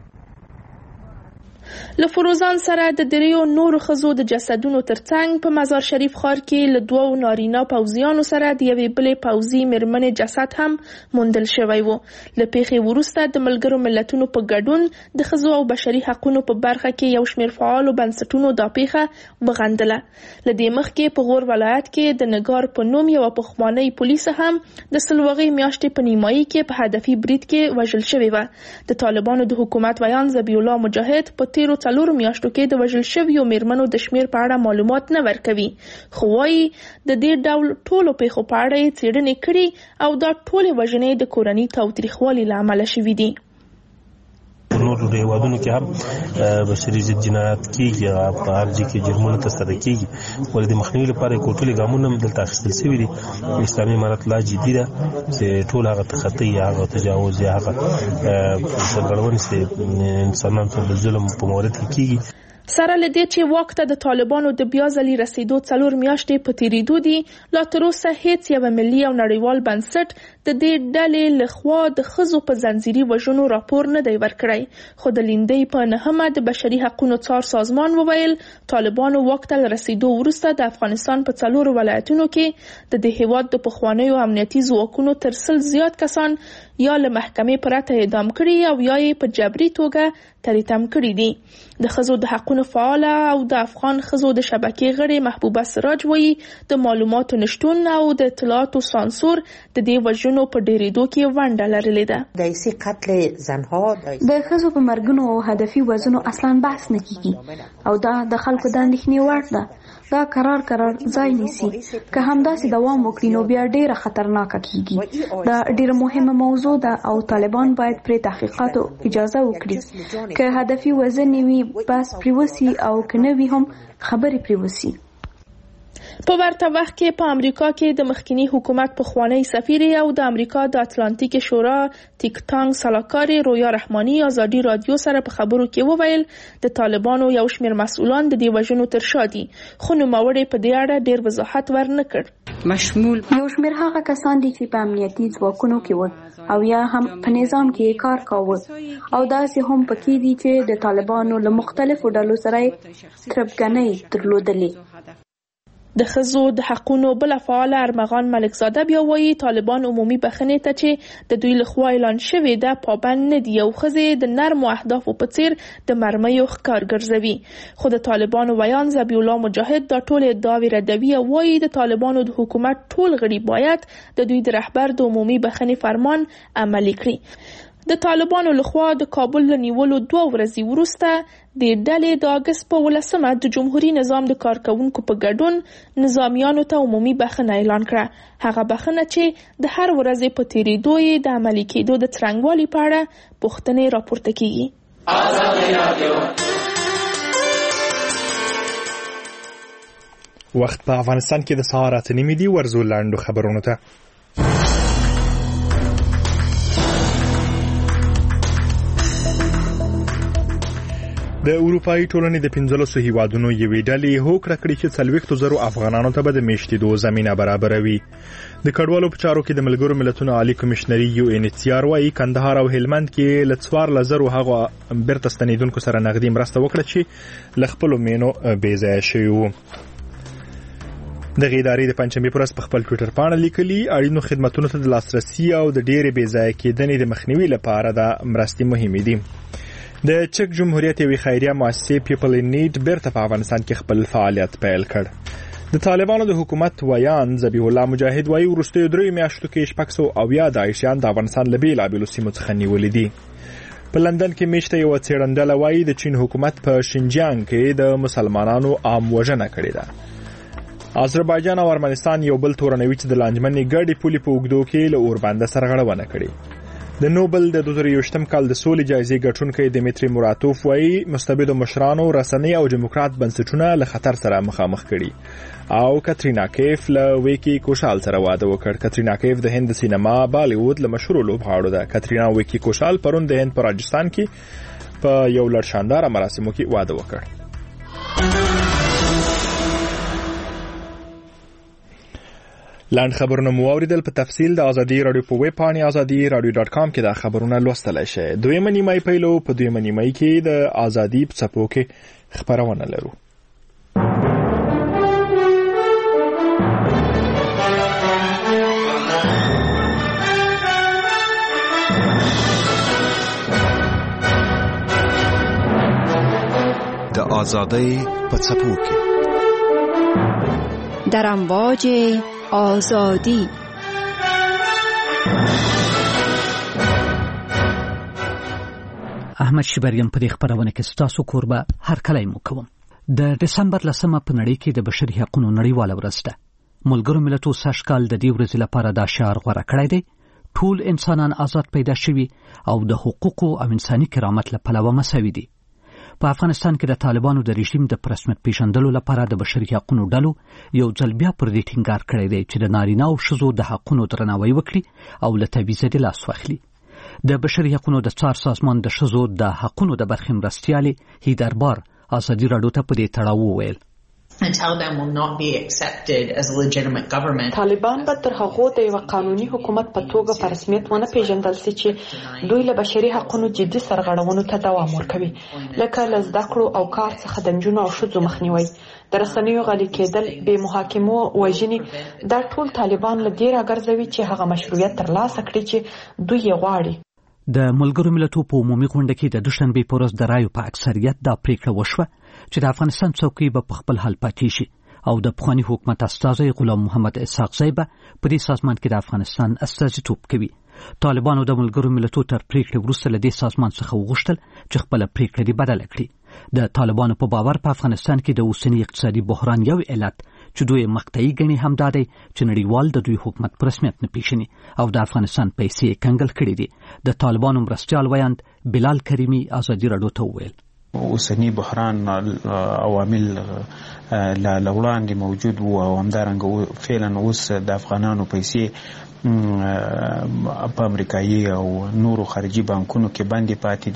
S16: له فروزان سره د 3 نورو ښځو د جسدونو ترڅنګ په مزار شریف ښار کې له 2 نارینه پوځیانو سره د یوې بلې پوځي میرمنې جسد هم موندل شوی و. له پیښې وروسته د ملګرو ملتونو په ګډون د ښځو او بشري حقوقو په برخه کې یو شمېر فعالو بنسټونو دا پیښه وغندله. له دې مخکې په غور ولایت کې د نګار په نوم یوه پخوانۍ پولیسه هم د سلوغې میاشتې په نیمایي کې په هدفي برید کې وژل شوې وه. د طالبانو د حکومت ویان ذبیح الله مجاهد په 4 میاشتو کې د وژل شویو میرمنو د شمیر په اړه معلومات نه ورکوي، خو وایي د دې ډول ټولو پیښو په اړه یې څېړنې کړي او دا ټولې وژنې د کورني تاوتریخوالي له امله شوي دي.
S18: نورو هیوادونو کې هم بشري ضد جنایات کیږي، په هر ځای کې جرمونه ترسره کیږي، ولې د مخنیوي لپاره کوټلې ګامونه هم دلته اخیستل شوي دي. اسلامي امارت لا جدي ده چې ټول هغه تخطي یا هغه تجاوز یا هغه سرغړونې چې انسانانو ته د ظلم په مورد کې کیږي.
S16: سره لدې چې واک ته د طالبانو د بیا ځلې رسیدو 4 میاشتې په تیریدو دي، لا تر اوسه هیڅ یو ملي او نړیوال بنسټ د دې ډلې لخوا د ښځو په ځنځیري وژنو راپور نه دی ورکړی. خو د لیندۍ په 9مه د بشري حقوقو څار سازمان وویل طالبانو واک ته رسیدو وروسته د افغانستان په 4 ولایتونو کې د دې هیواد د پخوانیو امنیتي ځواکونو تر 100 زیات کسان یا له محکمې پرته اعدام کړي او یا یې په جبري توګه تریتم کړي دي. د ښځو د حقوقو فعاله او د افغان ښځو د شبکې غړي محبوبه سراج وایي د معلوماتو نشتون او د اطلاعاتو سانسور د دې وژنو په ډېرېدو کې ونډه لرلې ده.
S19: د ښځو په مرګونو او هدفي وژنو اصلا بحث نه کیږي او دا د خلکو د اندېښنې وړ ده. دا قرار ځای نیسي، که همداسې دوام وکړي نو بیا ډیره خطرناکه کیږي. دا ډیره مهمه موضوع ده او طالبان باید پرې تحقیقاتو اجازه وکړي. که هدفي وژنې وي بس پرې وسي او که نه وي هم خبرې پرې وسي.
S16: په ورته وخت کې په امریکا کې د مخکنی حکومت پخوانی سفیر او د امریکا د اتلانتیک شورا تیک تانک سلاکار رویا رحمانی ازادي رادیو سره په خبرو کې وویل د طالبانو یو شمېر مسؤلان د دې وژنو تر شا دي، خو نوموړی په دې اړه ډېر وضاحت ورنه کړ.
S19: مشمول یو شمېر هغه کسان دي چې په امنیتي ځواکونو کې و او یا هم په نظام کې کار کاوه او داسې هم پکې دي چې د طالبانو له مختلفو ډلو سره تربګنۍ درلودلې.
S16: د ښځو د حقونو بل فعال ارمغان ملکزاده بیا وایي طالبان عمومي بخښنې ته چې د دوی لخوا اعلان شوې ده پابند نه دي او ښځې د نرمو اهدافو په څیر د مرمیو ښکار ګرځوي. خو د طالبانو ویان ذبیح الله مجاهد دا ټول ادعاوې ردوي او وایي د طالبانو د حکومت ټول غړي باید د دوی د رهبر د عمومي بخښنې فرمان عملي کړي. د طالبانو لخوا د کابل له نیولو 2 ورځې وروسته د ډلې د اګست په 18 د جمهوریت نظام د کارکونکو په ګډون نظامیانو ته عمومي بخښنه اعلان کړه. هغه بخښنه چې د هر ورځې په تیریدو یې د عملي کېدو د څرنګوالي په اړه پوښتنې راپورته کیږي.
S1: وخت په افغانستان کې د سهار 8:30 دی. ورزو لاندو خبرونو ته. د اروپאי ټولنې د 15 هیوادونو یوې ډلې هوکړه کړې چې 40,000 افغانانو ته به د میشتېدو زمينه برابروي. د کډوالو په چارو کې د ملګرو ملتونو عالی کمشنري UNHCR وايي کندهار او هلمند کې ل 4,000 هغه بیرته ستنیدونکو سره نغدي مرسته وکړه چې ل خپل مینو بې ځای شوی وو. د غیداري د پنځمې پرس په خپل ټوئیټر باندې لیکلي اړینو خدماتو ته د لاسرسي او د ډېرې بې ځای کېدنې د مخنیوي لپاره د مرستې مهمې دي. د چک جمهوریت یوې خیریه مؤسسې پیپل ان نیډ بیرته په افغانستان کې خپل فعالیت پیل کړ. د طالبانو د حکومت ویان ذبیح الله مجاهد وايي وروستیو 3 میاشتو کې 600 داعشیان د افغانستان له بیلابیلو سیمو څخه نیولې دي. په لندن کې میشته یو څېړندله وايي د چین حکومت په شینجیانګ کې د مسلمانانو عام وژنه کړې ده. آذربایجان او ارمنستان یو بل تورنوي چې د لانجمنې ګډې پولې په اوږدو کې له اوربنده سرغړونه کړې. د نوبل د 2023 کال د سولې جایزې ګټونکي دمیتری موراتوف وايي مستبدو مشرانو رسنۍ او دیموکرات بنسټونه له خطر سره مخامخ کړي او کاترینا کیف له ویکی کوشال سره واده وکړ. کاترینا کیف د هند سینما بالیوود له مشهور لوبغاړو ده. کاترینا ویکی کوشال پرون د هند په راجستان کې په یو لړ شاندار مراسمو کې واده وکړ. لاند خبرونه مو اوریدل. په تفصیل د ازادي رادیو په ویب پاڼې azadi.radio.com کې دا خبرونه لوستلای شئ. دویمه نیمه پیلو په دویمه نیمه کې د ازادي په څپو کې خبرونه لرو.
S20: د ازادي په څپو کې
S14: در امواج آزادی.
S21: احمد شبریم په دې خبرونه کې ستاسو کوربه هر کله مو کوم. د دسمبر 10 په نړۍ کې د بشري حقوقو نړیواله ورځ ده. ملګرو ملتونو سږکال د دې ورځې لپاره دا شعار غوړه کړی دی: ټول انسانان آزاد پیدا شوي او د حقوقو او انساني کرامت له پلوه مساوي دي. په افغانستان کې د طالبانو د رژیم د رسمیت پیژندلو لپاره د بشري حقوقو ډلو یو ځل بیا پر دې ټینګار کړی دی چې د نارینه او ښځو د حقوقو درناوی وکړي او له تبعیض د لاس واخلي. د بشري حقوقو د څار سازمان د ښځو د حقوقو د برخې مرستیالې هیدربار ازادي رادیو ته په دې تړاو وویل:
S7: and Taliban will not be accepted as a legitimate government.
S3: طالبان به تر هغه د یو قانوني حکومت په توګه په رسمیت ونه پیژندل شي چې دوی له بشري حقوقو جدي سرغړونو ته دوام ورکوي، لکه له زده کړو او کار څخه د نجونو او ښځو مخنیوي، د رسنیو غلي کېدل، بې محاکمو وژنې. دا ټول طالبان له دې راګرځوي چې هغه مشروعیت ترلاسه کړي چې دوی یې غواړي.
S21: د ملګرو ملتونو په عمومي غونډه کې د دوشنبې په ورځ د رایو په اکثریت دا پریکړه وشوه چې د افغانستان څوکۍ به په خپل حال پاتې شي او د پخواني حکومت استازی غلام محمد اسحاق زی به په دې سازمان کې د افغانستان استازیتوب کوي. طالبانو د ملګرو ملتونو تر پریکړې وروسته له دې سازمان څخه وغوښتل چې خپله پریکړه دې بدله کړي. د طالبانو په باور په افغانستان کې د اوسني اقتصادي بحران یو علت چې دوی مقطعي ګڼي همدا دی چې نړیوال د دوی حکومت په رسمیت نه پیژني او د افغانستان پیسې کنګل کړي دي. د طالبانو مرستیال ویاند بلال کریمي ازادي رادیو ته وویل:
S4: اوسنی بحران عوامل لا وړاندې موجود وو او همدارنګه فعلا اوس د افغانانو پیسې په امریکایي او نورو خارجي بانکونو کې باندې پاتې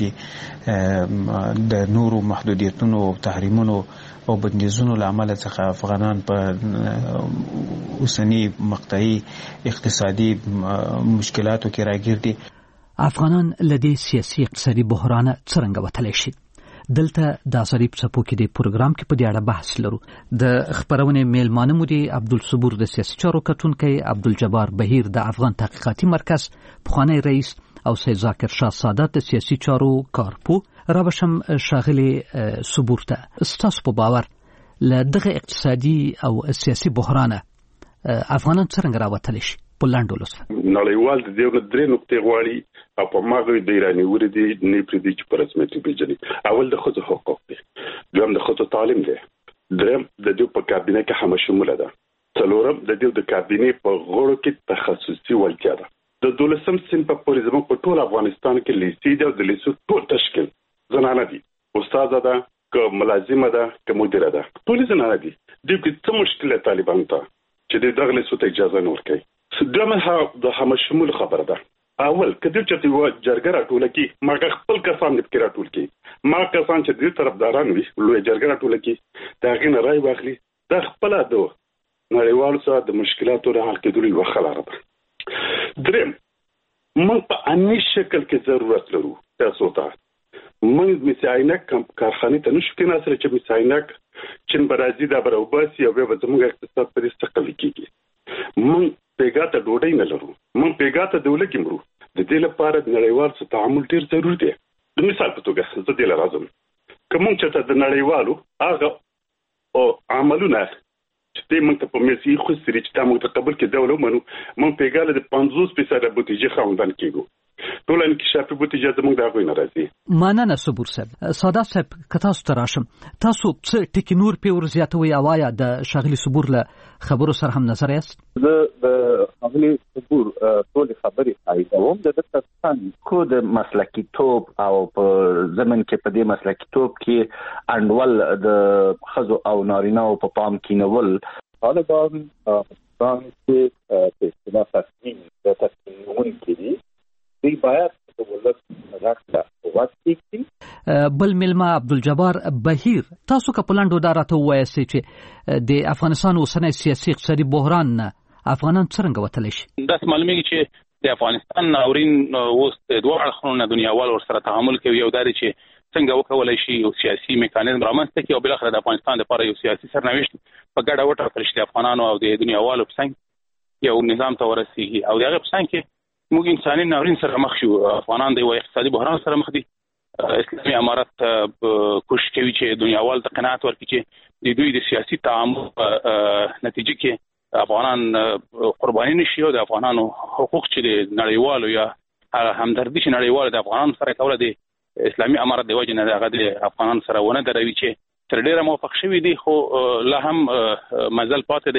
S4: دي. د نورو محدودیتونو او تحریمونو او بندیزونو له امله څخه افغانان په اوسنی مقطعي اقتصادي مشکلاتو کې راګیر دي.
S21: افغانان لدې سیاسي اقتصادي بحران څنګه وتلی شي؟ دلته د ظریف څپو کې د پروګرام کې په دې اړه بحث لرو. د خبرونې میلمانه مو دي عبدالصبور د سیاسي چارو کتونکی، عبدالجبار بهیر د افغان تحقیقاتي مرکز پخوانی رئیس او سید ذاکر شاه سادات د سیاسي چارو کارپو. را بشم شاغلی صبور ته، ستاسو په باور له دغه اقتصادي او سیاسي بحرانه افغانان څنګه راوتلی شي؟ په لاندو لسه
S22: نړیوال د دې درې نقطې غواړي او په ماغوي د ایرانی وردی نه پردي چې په رسمیت پیژني. اول د خود حقوق دي، دویم د خود تعلیم دي، دریم د دې په کابینه کې هم شامل ده، څلورم د دې د کابینه په غړو کې تخصصي ولکه ده. د 12م سن په پورې زموږ په ټول افغانستان کې لیسي دی او د لیسو ټول تشکیل زنانه دي، استاد ده که ملازمه ده که مدیره ده، ټول زنانه دي. د دې څه مشکل طالبان ته چې د دغه لیسو ته اجازه نه ورکوي. دغه د هم شمول خبره ده. اول کله چې یو جرګه راټول کی ما خپل کسان د فکر راټول کی، ما کسان چې د طرفداران وي لوی جرګه راټول کی دا غینه راي واخلي، د خپل د نړیوالو سره د مشکلاتو د حل کېدو یو خلاره ده. دریم موږ په اني شکل کې ضرورت لرو تاسو ته. موږ مثاینک کارخانه ته نشو کې ناسره چې مثاینک چین برازي دا بروباسي او به زموږ اقتصاد په دې څه کوي کیږي. موږ پیګاته ډوډۍ نه لرو، موږ پیګاته دولت کې مرو. د دې لپاره نړیوال سره تعامل ډیر ضروري دی. د مثال په توګه زه دې لازم کوم چې د نړیوالو هغه او عملونه چې موږ ته په مېسي خو سری چې موږ ته قبول کې دولت منو، موږ پیګاله د 50% بوتیجه خوندان کېږو. ټول انکشافي بوتیجه زموږ د هغوی نه راځي.
S21: مننه صبور صاحب. سادات صاحب که تاسو ته راشم، تاسو څه ټکي نور په ور زیاتوي او آیا د شاغلي صبور له خبرو سره هم نظر یاست؟
S23: د شاغلي صبور ټول خبرې ایدوم د تاسو خو د مسلکی توپ او په زمن کې په دې مسلکی توپ کې انډول د خزو او نارینه‌و په پام کې نول طالبان پاکستان کې په اصطلاح تصمیم د تصمیمون کې دی باید د ولادت راځي واسطي.
S21: بل ملما عبدالجبار بهیر، تاسو که پلاندو دا راته وایسي چې د افغانستان اوسنی سیاسي اقتصادي بحران نه افغانان څنګه وتلی شي؟
S24: دا معلومیږي چې د افغانستان ناورین اوس د دوه اړخونو دنیاوال ورسره تعامل کوي. یو دا چې څنګه وکولای شي یو سیاسي میکانیزم رامنځته کړي او بل اخر د افغانستان لپاره یو سیاسي سرنوشت په ګډه وټاکل شي د افغانانو او د دنیاوالو په څنګ یو نظام ته ورسیږي. او دغه په څنګ کې موږ انساني ناورین سره مخ شو. افغانان د یو اقتصادي بحران سره مخ دي. اسلامي امارات کوشش کوي چې دنیاوال ته قناعت ورکړي چې د دوی د سیاسي تعامل نتیجه کې افغانان قرباني نشي او د افغانانو حقوق چې د نړیوالو یا همدردي چې نړیوالو د افغانانو سره کوله د اسلامي امارات د وجه نه دغه د افغانانو سره ونه دروي چې تر ډیره موافق شوی دي، خو لا هم مزل پاتې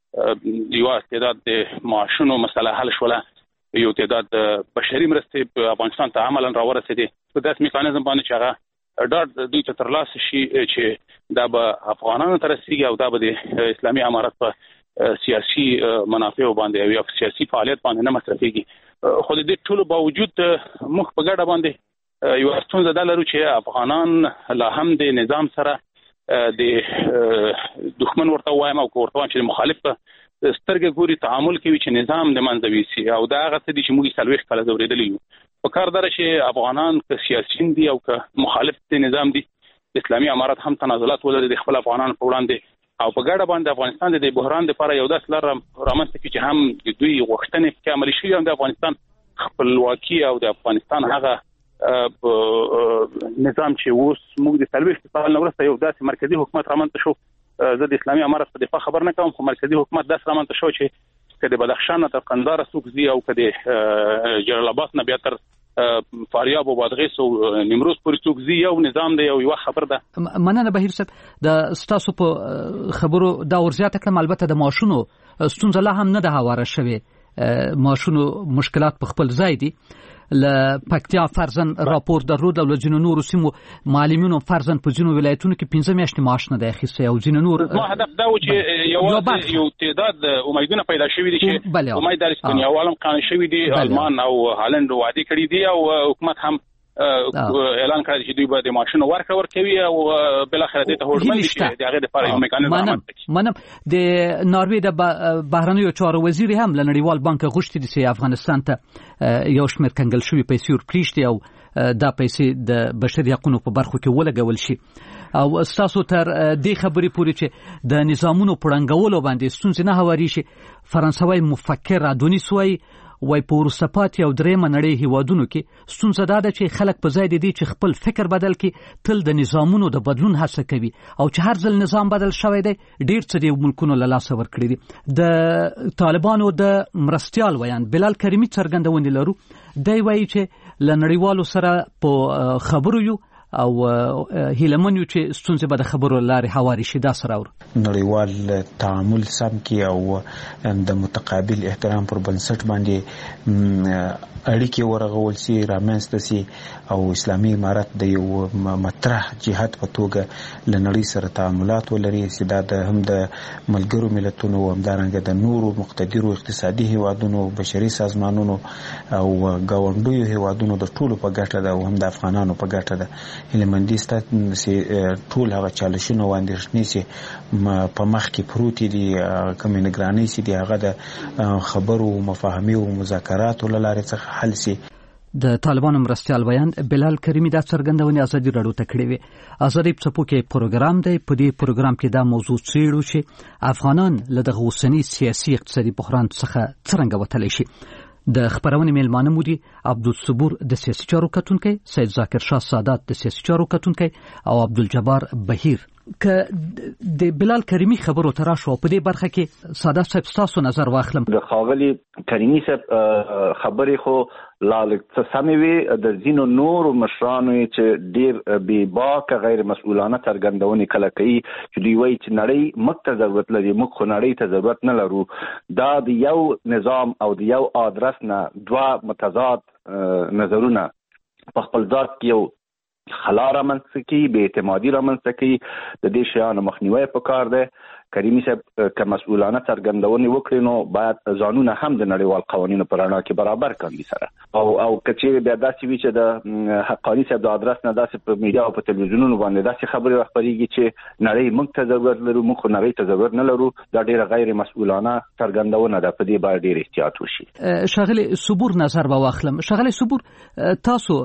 S24: دی. یو تعداد د معاشونو مسله حل شوله، یو تعداد بشري مرستې په افغانستان ته عملاً راورسېدې. په داسې میکانیزم باندې چې هغه ډاډ دوی ته ترلاسه شي چې دا به افغانانو ته رسېږي او دا به د اسلامي امارات په سیاسي منافعو باندې او یا سیاسي فعالیت باندې نه مصرفېږي. خو د دې ټولو باوجود موږ په ګډه باندې یو ستونزه دا لرو چې افغانان لا هم د نظام سره د دښمن ورته وایم او ورته وایم چې مخالف سترګې ګوري تعامل کوي چې نظام د منځوي سي. او دا هغه څه دي چې موږ سلويخ کله زورېدلی یو. په کار دره چې افغانان که سیاسيین دي او که مخالف دي نظام دي، اسلامي امارات هم تنازلات ولري د خپل افغانانو په وړاندې او په ګډه باندې افغانستان د بحران لپاره یو داس لار رامنځته کړي چې هم د دوی غوښتنې کې عملي شي، هم د افغانستان خپلواکي او د افغانستان هغه نظام چې اوس موږ د سلويخ کال نه وروسته یو داسې مرکزی حکومت رامنځته شو. زه د اسلامي امارات په دفاع خبر نه کوم، خو مرکزی حکومت داسې رامنځته شو چې که د بدخشان نه تر قندهار څوک ځي او که د جلال آباد نه بیا تر فاریاب او بادغیس او نیمروز پورې څوک ځي، یو نظام دی او یو خبر ده.
S21: مننه بهیر صاحب. د ستاسو په خبرو دا ورزیاته کړم، البته د ماشونو ستونزه لا هم نه ده هواره شوې معاشونو مشکلات په خپل ځای دي. ل پکتیا فرزن راپور درلود او له نورو سیمو معلمینو فرزن په ځینو ولایتونو کې 15 میاشتې معاش نه دی اخیستی او ځینو نور
S24: ما هدف دا و چې یو تعداد امیدونه پیدا شوي دي چې امید دار چې دنیاوالم قانون شوي دي آلمان او هالند وعده کړي دي او حکومت هم اعلان کړی چې دوی به د ماشینو ورکوي او بل اخر دې ته هوډمن دي چې د هغه لپاره یو میکانیزم عمل کړي. منم
S21: د ناروې د بهرنیو چارو وزیر هم ل نړیوال بانک غوښتي دي چې افغانستان ته یو شمېر کنګل شوی پیسې ورپریږدي او دا پیسې د بشري حقوقو په برخو کې ولګول شي. او تاسو تر دې خبرې پورې چې د نظامونو پړنګولو باندې ستونزې نه هواري شي. فرانسوي مفکر ادونیس وای په وروسته پاتې او درېیمه نړۍ هیوادونو کې ستونزه دا ده چې خلک په ځای دي چې خپل فکر بدل کړي تل د نظامونو د بدلون هڅه کوي او چې هر ځل نظام بدل شوی دی ډېر څه د ملکونو له لاسه ورکړي دي. د طالبانو د مرستیال ویان بلال کریمي څرګندونې لرو دی وایي چې له نړیوالو سره په خبرو یو او هیلمن یو چې ستونزې به د خبرو لارې هواري شي. دا سره
S4: نړیوال تعامل سم کی او د متقابل احترام پر بنسټ باندې اړیکې ورغول سي رامنځته سي او اسلامي امارت د یو مطرح جهاد په توګه لنړی سره تعاملات ولري چې دا د هم د ملګرو ملتونو او همدارنګه د نورو مقتدرو اقتصادي هیوادونو بشري سازمانونو او ګاونډیو هیوادونو د ټولو په ګټه ده او هم د افغانانو په ګټه ده. هلمندي ستات ټول هغه چالشونه واندېښنې چې په مخ کې پروت دي کومې نگرانۍ چې دي هغه د خبرو مفاهمې او مذاکراتو له لارې څخه حل سي.
S21: د طالبانو مرستیال بیان بلال کریمي دا څرګندونې ازادي راډیو ته کړې وې. ازادي په کې پروګرام دی. په دې پروګرام کې دا موضوع څېړو چې افغانان له دغه اوسني سیاسي اقتصادي بحران څخه څرنګه وتلی شي. د خبرونې میلمانه مو دي عبدالصبور د سیاسي چارو کتونکی، سید ذاکر شاه سادات د سیاسي چارو کتونکی او عبدالجبار بهیر. که د بلال کریمي خبرو تراشو په دې برخه کې سادات صاحب تاسو نظر واخلم.
S23: د خاغلی کریمي صاحب خبرې خو لاله سمې وي د زینو نور مشرانو چې ډیر بي باکه غیر مسؤلانه څرګندونې کله کوي چې دوی وایي چې نړۍ موږ ته ضرورت لري، موږ خو نړۍ ته ضرورت نه لرو. دا د یو نظام او د یو آدرس نه دوه متضاد نظرونه په خپل ذات کې یو خلا رامنځته کوي، بې اعتمادي رامنځته کوي. د دې شیانو مخنیوی پکار دی. کریمي صاحب که مسؤلانه څرګندونې وکړي نو باید ځانونه هم د نړیوال قوانینو په رڼا کې برابر کړي سره او که چیرې بیا داسې وي چې د حقاني صاحب د ادرس نه داسې په میډیا او په تلویزیونونو باندې داسې خبرې خپرېږي چې نړۍ موږ ته ضرورت لرو، موږ خو نړۍ ته ضرورت نه لرو، دا ډېره غیر مسؤلانه څرګندونه ده. په دې باید ډېر احتیاط وشي.
S21: ښاغلی صبور نظر به واخلم. ښاغلی صبور، تاسو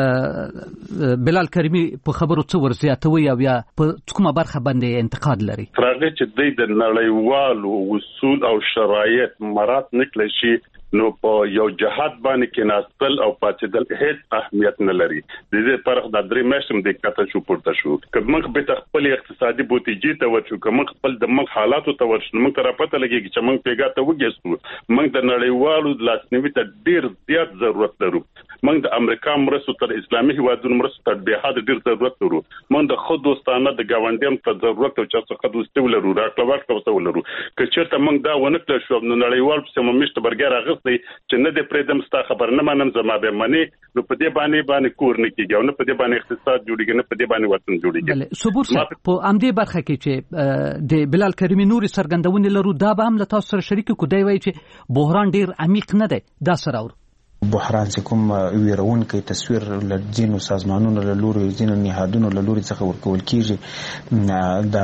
S21: د بلال کریمي په خبرو څه ورزیاتوي او یا په کومه برخه باندې انتقاد لري؟
S22: د نړیوالو اصول او شرایط مراد نکړي شي نو په یو جهاد باندې کې ناستل او پاتېدل هیڅ اهمیت نه لري. د دې فرق د درې میاشتې د کته شو پورته شو. که موږ به خپل اقتصادي بوتیجي ته ورشو، که موږ خپل د موږ حالاتو ته ورشو، موږ ته راپته لګي چې موږ پیګا ته وګیسو. موږ د نړیوالو لاسنیوي ته ډیر زیات ضرورت لرو. موږ د امریکا مرستو تر اسلامي هیوادونو مرستو ته به حد ډیر ضرورت لرو. موږ د خود دوستانه د ګاونډیانو ته ضرورت او چې څه دوستي ولرو، راکړه ورکړه ولرو. که چېرته موږ دا ونه کړو شو نو نړیوال په سممیشت برګر اغست چې نه د پریدم ستا خبر نه منم زما به منی نو په دې باندې کور نه کیږي او نه په دې باندې اقتصاد جوړیږي، نه په دې باندې وطن جوړیږي.
S21: صبور صاحب، په امدې برخه کې چې د بلال کریمي نوري څرګندونې لرو، دا به هم له تاسو سره شریک کو دی وایي چې بحران ډیر عمیق نه دی. دا سره
S4: بحران چې کوم ویرونکي تصویر لدینو سازمانونو له لوري ځینو نهادونو له لوري څخه ورکول کیږي دا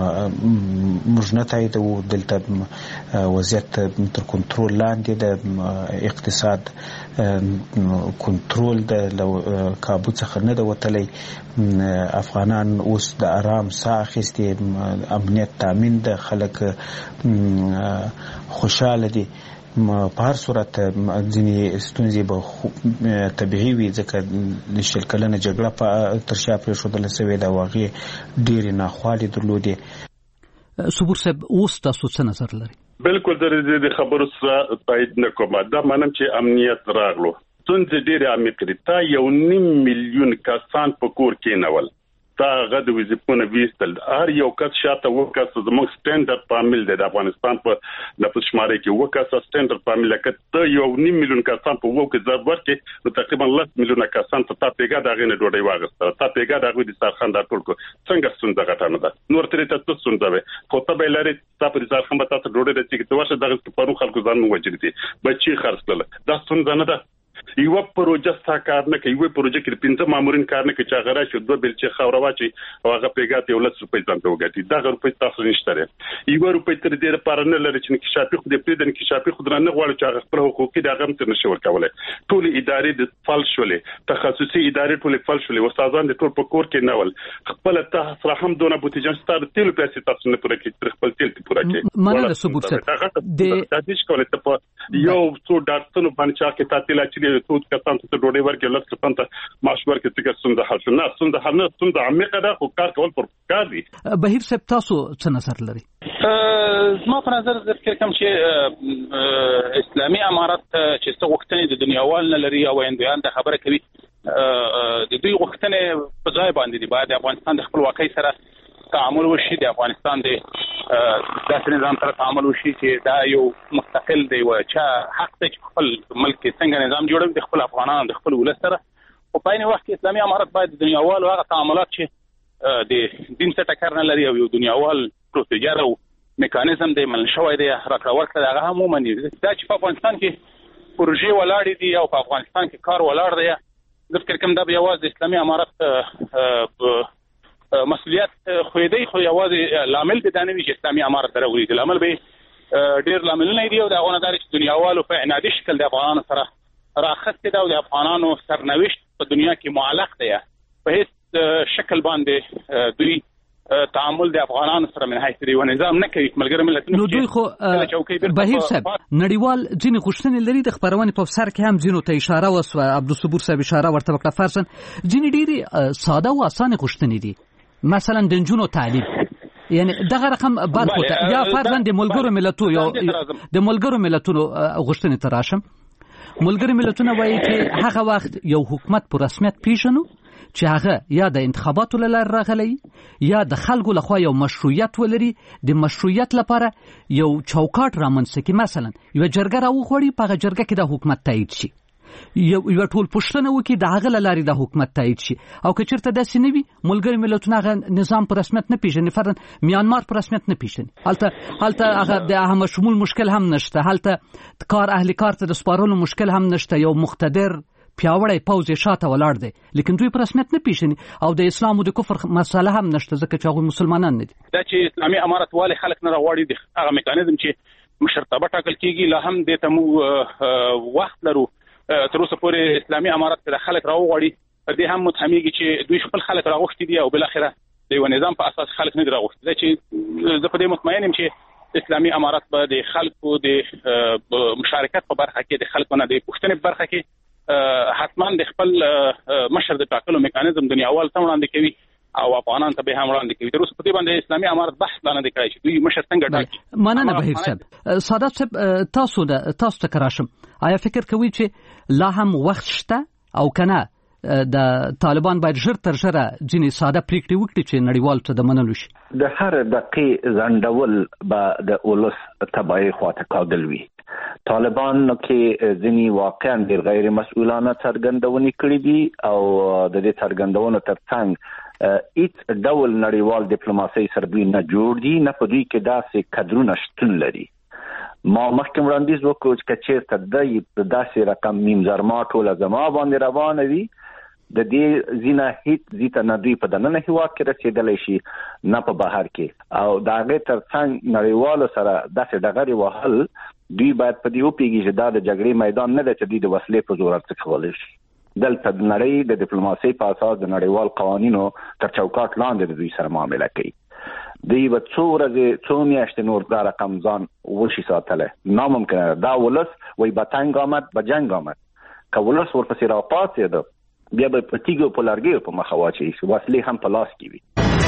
S4: موږ نه تایید او دلته وضعیت تر کنټرول لاندې د اقتصاد کنټرول د کابو څخه نه د وتلی. افغانان اوس د آرام ساه اخیستې، امنیت تامین د خلک خوشاله دي. په هر صورت ځینې ستونزې به طبیعي وي ځکه د شل کلنه جګړه په تر شا پرېښودل شوې ده او هغې ډېرې ناخوالې درلودې.
S21: صبور صاحب، اوس تاسو څه نظر لري؟
S22: بالکل د خبرو سره تایید نه کوم. دا منم چې امنیت راغلو، ستونزې ډېرې عمیقې دي. تا 1.5 میلیون کسان په کور کې نول دا غد وظیفونه ویستل هر یو کس شاته وکاس زموږ سټانډرد فامیل د افغانستان په د پښماره کې وکاس سټانډرد فامیل کې یو 9 میلیون کسان په وو کې ضرب ورکې نو تقریبا 10 میلیونه کسان ته پیګه دغه نه ډوډۍ واغسته تا پیګه دغه د سرخان د ټول کو څنګه څنګه غټانه ده نور ترې ته څنګه وي خو ته به لري تا په سرخان به تاسو ډوډۍ د چې ورشه دغه پرو خلکو ځان وجري دي بچي خرڅل دا څنګه نه ده یو پروژه ساکار نه کوي یو پروژه کې 15 مامورین کار نه کوي چې هغه راشي دوه بلچې خاور واچي او هغه پیګات یو 100 روپۍ ځان ته وګټي دا روپۍ تاسو نشته یو روپۍ تر دې لپاره نه لري چې انکشافي خو دې پریدن انکشافي خو نه غواړي چې هغه خپل حقوقي د هغه تر نشي ورکولای ټول ادارې د فال شولې تخصصي ادارې ټول فال شولې استادان د ټول په کور کې نه ول خپل ته سره هم دونه بوتیجان ستاره تل پیسې تاسو نه پوره کې خپل تل پوره کې
S21: مننه ثبوت سره
S22: د تاسو کولای ته یو څو ډاکټرونو باندې چې تاسو چې ټول کسان ته ډوډۍ ورکړي لکه څنګه معاش ورکړي چې څنګه حل شو نه څنګه عمیقه ده خو کار کول پر کار دي
S21: بهیر صاحب تاسو څه نظر لري
S24: زما په نظر د فکر کوم چې اسلامي امارت چې څو وختونه د دنیاوال نه لري او اندویان د خبره کوي د دوی وختونه په ځای باندې دی باید افغانستان د خپلواکۍ سره تعامل وشي د افغانستان د داسې نظام سره تعامل وشي چې دا یو مستقل دی او چې حق ته خپل ملک څنګه نظام جوړوي د خپل افغانانو د خپل ولس سره او په عین وخت کې اسلامي امارت باید د دنیاوال هغه تعاملات چې د دین څخه ټکر نه لري او یو دنیاوال پروسیجر او میکانیزم دی مل شوی دی راکړه ورکړه هغه هم ومني دا چې په افغانستان کې پروژې ولاړې دي او په افغانستان کې کار ولاړ دی د فکر کوم دا بیا واز د اسلامي امارت مسؤلیت خویدې خو یوازې لامل د دانوي چې اسلامي امارت دروي د لامل به ډیر لاملونه دي او د افغانستان د دنیاوالو په عنادي شکل د افغانانو سره راخسته دا د افغانانو سرنوشت په دنیا کې معلق دی په هیڅ شکل باندې دوی تعامل د افغانانو سره من حیث دی و نظام نه کوي ملګری ملتونو
S21: نو دوی خو بهیر صاحب نړیوال ځینې غوښتنې لري د خبرونه په سر کې هم ځینو ته اشاره وسوه عبدالصبور صاحب اشاره ورته وکړه فرضاً ځینې ډېرې ساده او اسانه غوښتنې دي مثلا د نجونو تعلیم یعنی دغه رقم بد کوته یا فرضاً د ملګرو ملتونو یو د ملګرو ملتونو غوښتنې ته راشم ملګرو ملتونو وایي چې هغه وخت یو حکومت په رسمیت پیژنو چې هغه یا د انتخاباتو لپاره راغلی یا د خلکو لخوا یو مشروعیت ولري د مشروعیت لپاره یو چوکاټ رامنځته کړي مثلا یو جرګه راوغوړي په هغه جرګه کې د حکومت تایید شي یو ټول پښتنه وکي د هغه لاري د حکومت تایید شي او که چیرته داسې نه وي ملګری ملتونه هغه نظام په رسمیت نه پیژني فرضاً میانمار په رسمیت نه پیژني هلته هغه د اهم شمول مشکل هم نشته هلته کار اهل کار ته د سپارلو مشکل هم نشته یو مقتدر پیاوړی پوز شاته ولاړ دی لیکن دوی په رسمیت نه پیژني او د اسلام او د کفر مسله هم نشته ځکه چې هغه مسلمانان نه دي
S24: دا چې اسلامي امارت والي خلک نه راوړي د هغه میکانیزم چې مشرتابه ټاکل کیږي لا هم د تمو وخت لرو تر اوسه پورې اسلامي امارت د خلک راوغړي دې هم متهميږي چې دوی خپل خلک راغوښتي دي او بل اخره د یو نظام په اساس خلک نه راغوښتي دا چې زه په دې مطمئن یم چې اسلامي امارت به د خلکو د مشارکت په برخه کې د خلکو نه د پښتنې برخه کې حتما د خپل مشر د ټاکلو میکانیزم دنیاوال ته وړاندې کوي او افغانان ته به هم وړاندې کوي تر اوسه په دې باندې اسلامي امارت بحث لاندې کوي چې دوی مشر څنګه ټاکي
S21: مننه بهیر صاحب سادات صاحب تاسو ته کراشم آیا فکر کوي چې لا هم وخت شته او کنه د طالبان باید ژر تر ژره ځینې ساده پریکړې وکړي چې نړیوال ته د منلو شي
S23: د هر دقیقې ځنډول به د ولس تبعی خواته کاږل وي طالبان کې ځینې واقعا ډېر غیر مسؤلانه څرګندونې کړې دي او د دې څرګندونو ترڅنګ هیڅ ډول نړیوال ډیپلوماسي سره دوی نه جوړ دي نه په دوی کې داسې کدرونه شتون لري ما مخکې وړاندیز وکړ چې چېرته د داسې رقم میمزرما ټوله زما باندې روانه وي د دې زینه هیڅ زیته نه دوی په دننه هیواد کې رسېدلی شي نه په بهر کې او د هغې ترڅنګ نړیوالو سره داسې ډغرې وهل دوی باید په دې وپوهېږي چې دا د جګړې میدان نه دی چې دوی د وسلې په زور څه کولی شي دلته د نړۍ د ډیپلوماسۍ په اساس د نړیوال قوانینو تر چوکاټ لاندې د دوی سره معامله کوي دوی به څو ورځې څو میاشتې نور دا رقم ځان وشي ساتلی ناممکنه دا ولس وایي به تنګ آمد به جنګ آمد که ولس ورپسې راپاڅېده بیا به په تیږو په لرګیو په مخه واچوي وسلې هم په لاس کې وي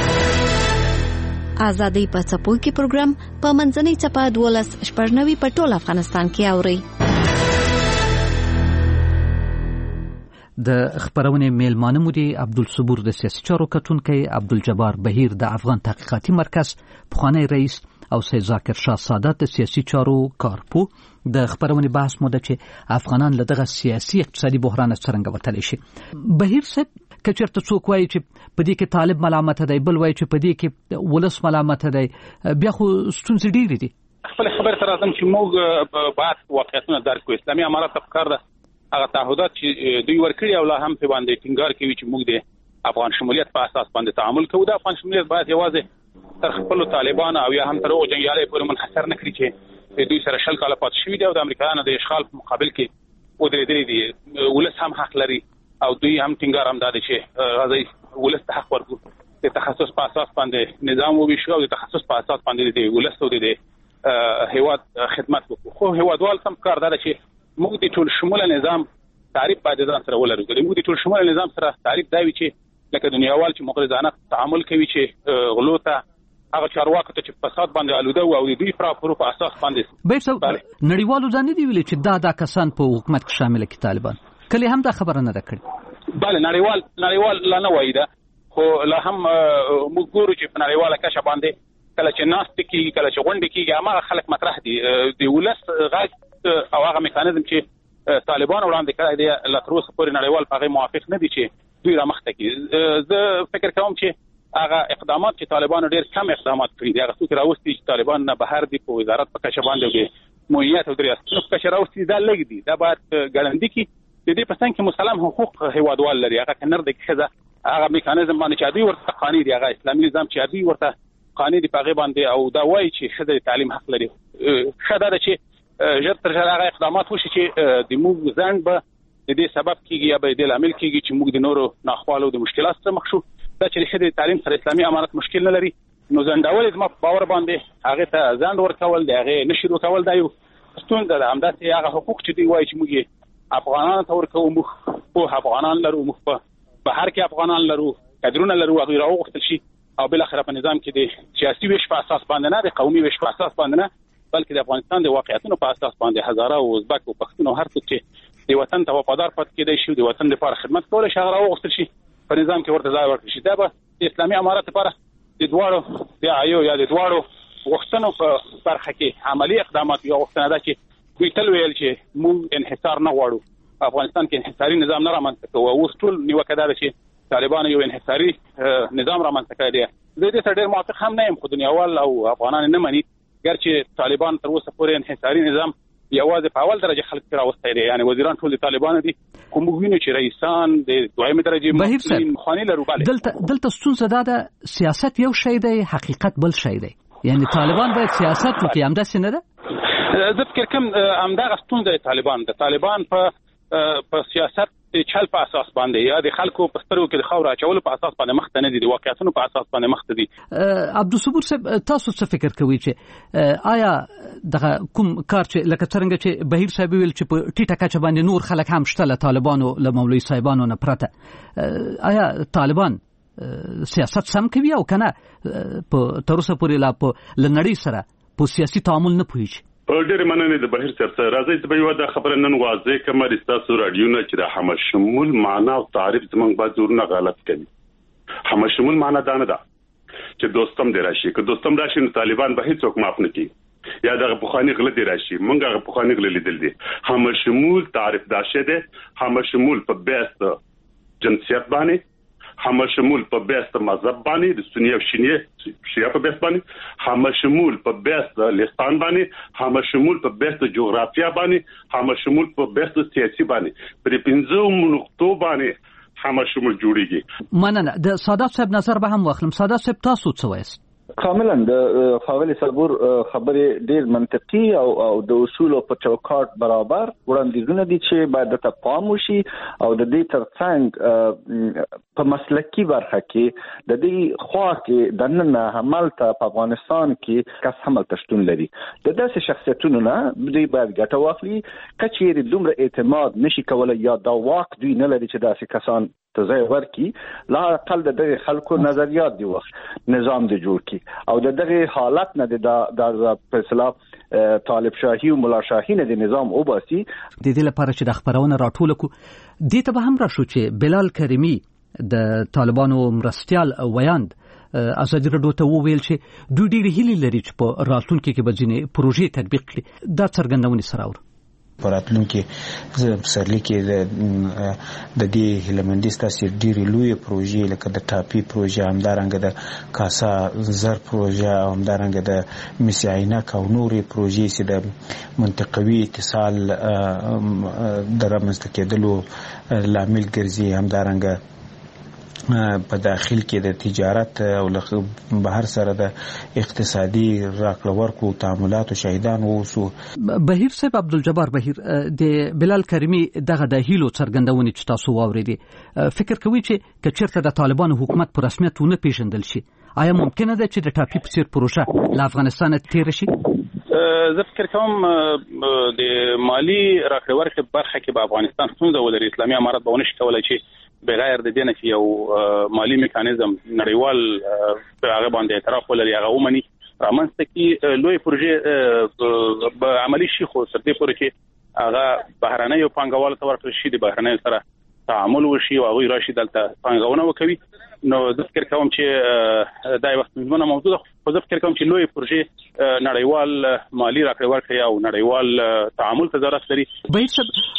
S14: ازادي په څپو کې پروګرام په منځنۍ څپه 12 په ټول افغانستان کې اوري
S21: د خبرونې میلمانه مو دي عبدالصبور د سیاسي چارو کتونکی، عبدالجبار بهیر د افغان تحقیقاتي مرکز پخوانی رئیس او سید ذاکر شاه سادات د سیاسي چارو کارپو. د خبرونې بحث مو ده چې افغانان له دغه سیاسي اقتصادي بحران څرنګه وتلی شي. بهیر صاحب که چېرته څوک وایي چې په دې کې طالب ملامت دی، بل وایي چې په دې کې ولس ملامت دی، بیا خو ستونزې ډېرې دي.
S24: خپل خبرې ته راځم چې موږ باید واقعیتونه درک کړو. اسلامي امارت ته پکار ده هغه تعهدات چې دوی ورکړي او لا هم په باندې ټینګار کوي چې موږ د افغان شمولیت په اساس باندې تعامل کوو. د افغان شمولیت باید یوازې تر خپل طالبان او یا هم تر هغو جنګیالیو پورې منحصر نه کړي چې دوی سره 20 کاله پاتې شوي دي او د امریکایانو د اشغال په مقابل کې ودرېدلي دي. ولس هم حق لري او دوی هم ټینګار هم دا دی چې راځي ولس ته حق ورکړو، د تخصص په اساس باندې نظام وویشو او د تخصص په اساس باندې د ولس او د هیواد خدمت وکړو. خو هیوادوال هم کار دا چې موږ د ټول شموله نظام تعریف باید ځان سره ولرو. موږ د ټول شموله نظام سره تعریف دا وی چې لکه دنیاوال چې مقرضانه تعامل کوي چې غلو ته هغه چارواکو ته چې فساد باندې آلوده او د دوی پراپرو په اساس باندې
S21: بیرته نړیوالو ځان دي ویلي چې دا کسان په حکومت کې شامل کې طالبان کله هم دا خبره نه ده کړې.
S24: بله نړیوال لا نه وایي دا، خو لا هم موږ ګورو چې په نړیواله کچه باندې کله چې ناست کېږي، کله چې غونډې کېږي، هماغه خلک مطرح دي. د ولس غږ او هغه میکانیزم چې طالبان وړاندې کړی دی لا تر اوسه پورې نړیوال په هغې موافق نه دي چې دوی رامخته کړي. زه فکر کوم چې هغه اقدامات چې طالبانو ډېر کم اقدامات کړي دي، هغه څوک راوستي چې طالبان نه بهر دي په وزارت په کچه باندې د مویت او د ریاستونو په کچه راوستي دا لږ دي. دا باید ګړندي کړي. د دې په څنګ کې مسلم حقوق هیوادوال لري، هغه کنر د ښځه هغه میکانیزم باندې چې دوی ورته قانوني دي، هغه اسلامي نظام چې دوی ورته قانوني دی په هغې باندې او دا وایي چې ښځه د تعلیم حق لري. ښه دا ده چې ژر تر ژره هغه اقدامات وشي چې د موږ ځنډ به د دې سبب کېږي یا به د دې لامل کېږي چې موږ د نورو ناخوالو د مشکلاتو سره مخ شو. دا چې د ښځې د تعلیم سره اسلامي امارت مشکل نه لري، نو ځنډول زما په باور باندې هغې ته ځنډ ورکول د هغې نه شروع کول دا یو ستونزه ده. همداسې هغه حقوق چې دوی وایي چې موږ یې افغانانو ته ورکوو، موږ پوه افغانان لرو، موږ په بهر کې افغانان لرو، کادرونه لرو، هغوی راوغوښتل شي او بالاخره په نظام کې د سیاسي ویش په اساس باندې نه، د قومي ویش په اساس باندې نه، بلکې د افغانستان د واقعیتونو په اساس باندې هزاره او ازبک او پښتون او هر څوک چې د وطن ته وفادار پاتې کېدی شي، د وطن لپاره خدمت کولی شي، هغه راوغوښتل شي په نظام کې ورته ځای ورکړل شي. دا به د اسلامي امارت لپاره د دواړو د آیو یا د دواړو غوښتنو په برخه کې عملي اقدامات یو غوښتنه ده چې دوی تل ویل چې موږ انحصار نه غواړو، افغانستان کې انحصاري نظام نه رامنځته کوو. اوس ټول نیوکه دا ده چې طالبانو یو انحصاري نظام رامنځته کړی دی. زه دې سره ډېر موافق هم نه یم، خو دنیاوال او افغانان نه مني، ګرچې طالبان تر اوسه پورې انحصاري نظام یوازې په اول درجه خلک راوستی دی، یعنې وزیران ټول د طالبانو دي، خو موږ وینو چې رئیسان د دویمې درجې مسؤلین مخواني لرو.
S21: دلته ستونزه دا ده سیاست یو شی دی، حقیقت بل شی دی. یعنې طالبان باید سیاست وکړي، همداسې نه ده؟
S24: زه فکر کوم همدغه ستونزه د طالبان په سیاست چل په اساس باندې یا د خلکو په سترګو کې د خاور اچولو په اساس باندې مخته نه دي، د واقعیتونو په اساس باندې مخته دي.
S21: عبدالصبور صاحب تاسو څه فکر کوئ چې آیا دغه کوم کار چې لکه څرنګه چې بهیر صاحب ویل چې په ټیټه کچه باندې نور خلک هم شته له طالبانو له مولوي صاحبانو نه پرته، آیا طالبان سیاست سم کوي او کنه په تر اوسه پورې لا په لنړۍ سره په سیاسي تعامل نه پوهیږي؟
S22: ډېر مننه د بهیر صاحب سره. راځئ چې به یوه دا خبره نن واضح کړم د ستاسو راډیو نه چې د همشمول معنا او تعریف زموږ بعض ورونه غلط کوي. همشمول معنا دا نه ده چې دوستم دی راشي، که دوستم راشي نو طالبان به هیڅوک معاف نه کوي یا دغه پخواني غله دی راشي، موږ هغه پخواني غله لیدل دي. همشمول تعریف دا شی دی، همشمول په بیس جنسیت باندې، همشمول په بیس مذهب باندې د سنی او شیعه په بیس باندې، همشمول په بیس لسان باندې، همشمول په بیس جغرافیا باندې، همشمول په بیس سیاسي باندې، پر پنځو نقطو باندې همشمول جوړیږي.
S21: مننه. د سادات صاحب نظر به هم واخلم. سادات صاحب تاسو څه وایست؟
S23: کاملا د ښاغلي صبور خبرې ډېر منطقي او د اصولو په چوکاټ برابر وړاندیزونه دي چې باید ته پام وشي او د دې ترڅنګ په مسلکي برخه کې د دې خوا کې د نن همالته په افغانستان کې کس همالته شتون لري. د داسې شخصیتونو نه دوی باید ګټه واخلي، کچېرې دومره اعتماد نشي کولی یا دا واک دوی نه لري چې داسې کسان ته ځای ورکړي، لا اقل د دغه خلکو نظریات دی وخت نظام دی جوړ کړي او د دغه حالت نه د فیصله طالب شاهي او ملا شاهي نه د نظام وباسي.
S21: د دې لپاره چې د خبرونه راټول کو دې ته به هم راشو چې بلال کریمی د طالبانو مرستيال ویاند ازادي راډیو ته وویل چې دوی ډېر هیلې لري چې په راتلونکي کې به ځینې پروژې تطبیق کړي. دا څرګندونې سره اور
S4: په راتلونکي پسرلي کې د دې هیلمندي ستاسو ډېرې لوی پروژې لکه د ټاپي پروژه، همدارنګه د کاسا زر پروژه، او همدارنګه د مسی عینک او نورې پروژې چې د منطقوي اتصال د رامنځته کېدلو لامل ګرځي، همدارنګه په داخل کې د تجارت او بهر سره د اقتصادي راکړه ورکړو تعاملات او شاهدان اوسو.
S21: بهیر صاحب عبدالجبار بهیر د بلال کریمی دغه د هیلو څرګندونې چې تاسو واوریدي، فکر کوي چې کچېرته د طالبانو حکومت په رسمیت ونه پیژندل شي، آیا ممکنه ده چې د ټاپي په څیر پروژه له افغانستان تیر شي؟
S24: زه فکر کوم د مالی راکړه ورکړه برخه کې به افغانستان څنګه ولري اسلامي امارت به ونشي کولای چې بغیر د دې نه چې یو مالی میکانیزم نړیوال هغه باندې اعتراف ولري، هغه ومني رامنځته کې لوی پروژې به عملی شي، خو تر دې پورې چې هغه بهرنیو پانګوالو ته ورکړل شي، د بهرنیو سره تعامل وشي او هغه راشي دلته پانګونه وکوي. نو زه فکر کوم چې دا یو څه موضوع ده، خو زه فکر کوم چې لوی پروژې نړیوال مالی راکړه ورکړه او نړیوال تعامل ته ضرورت لري.
S21: باید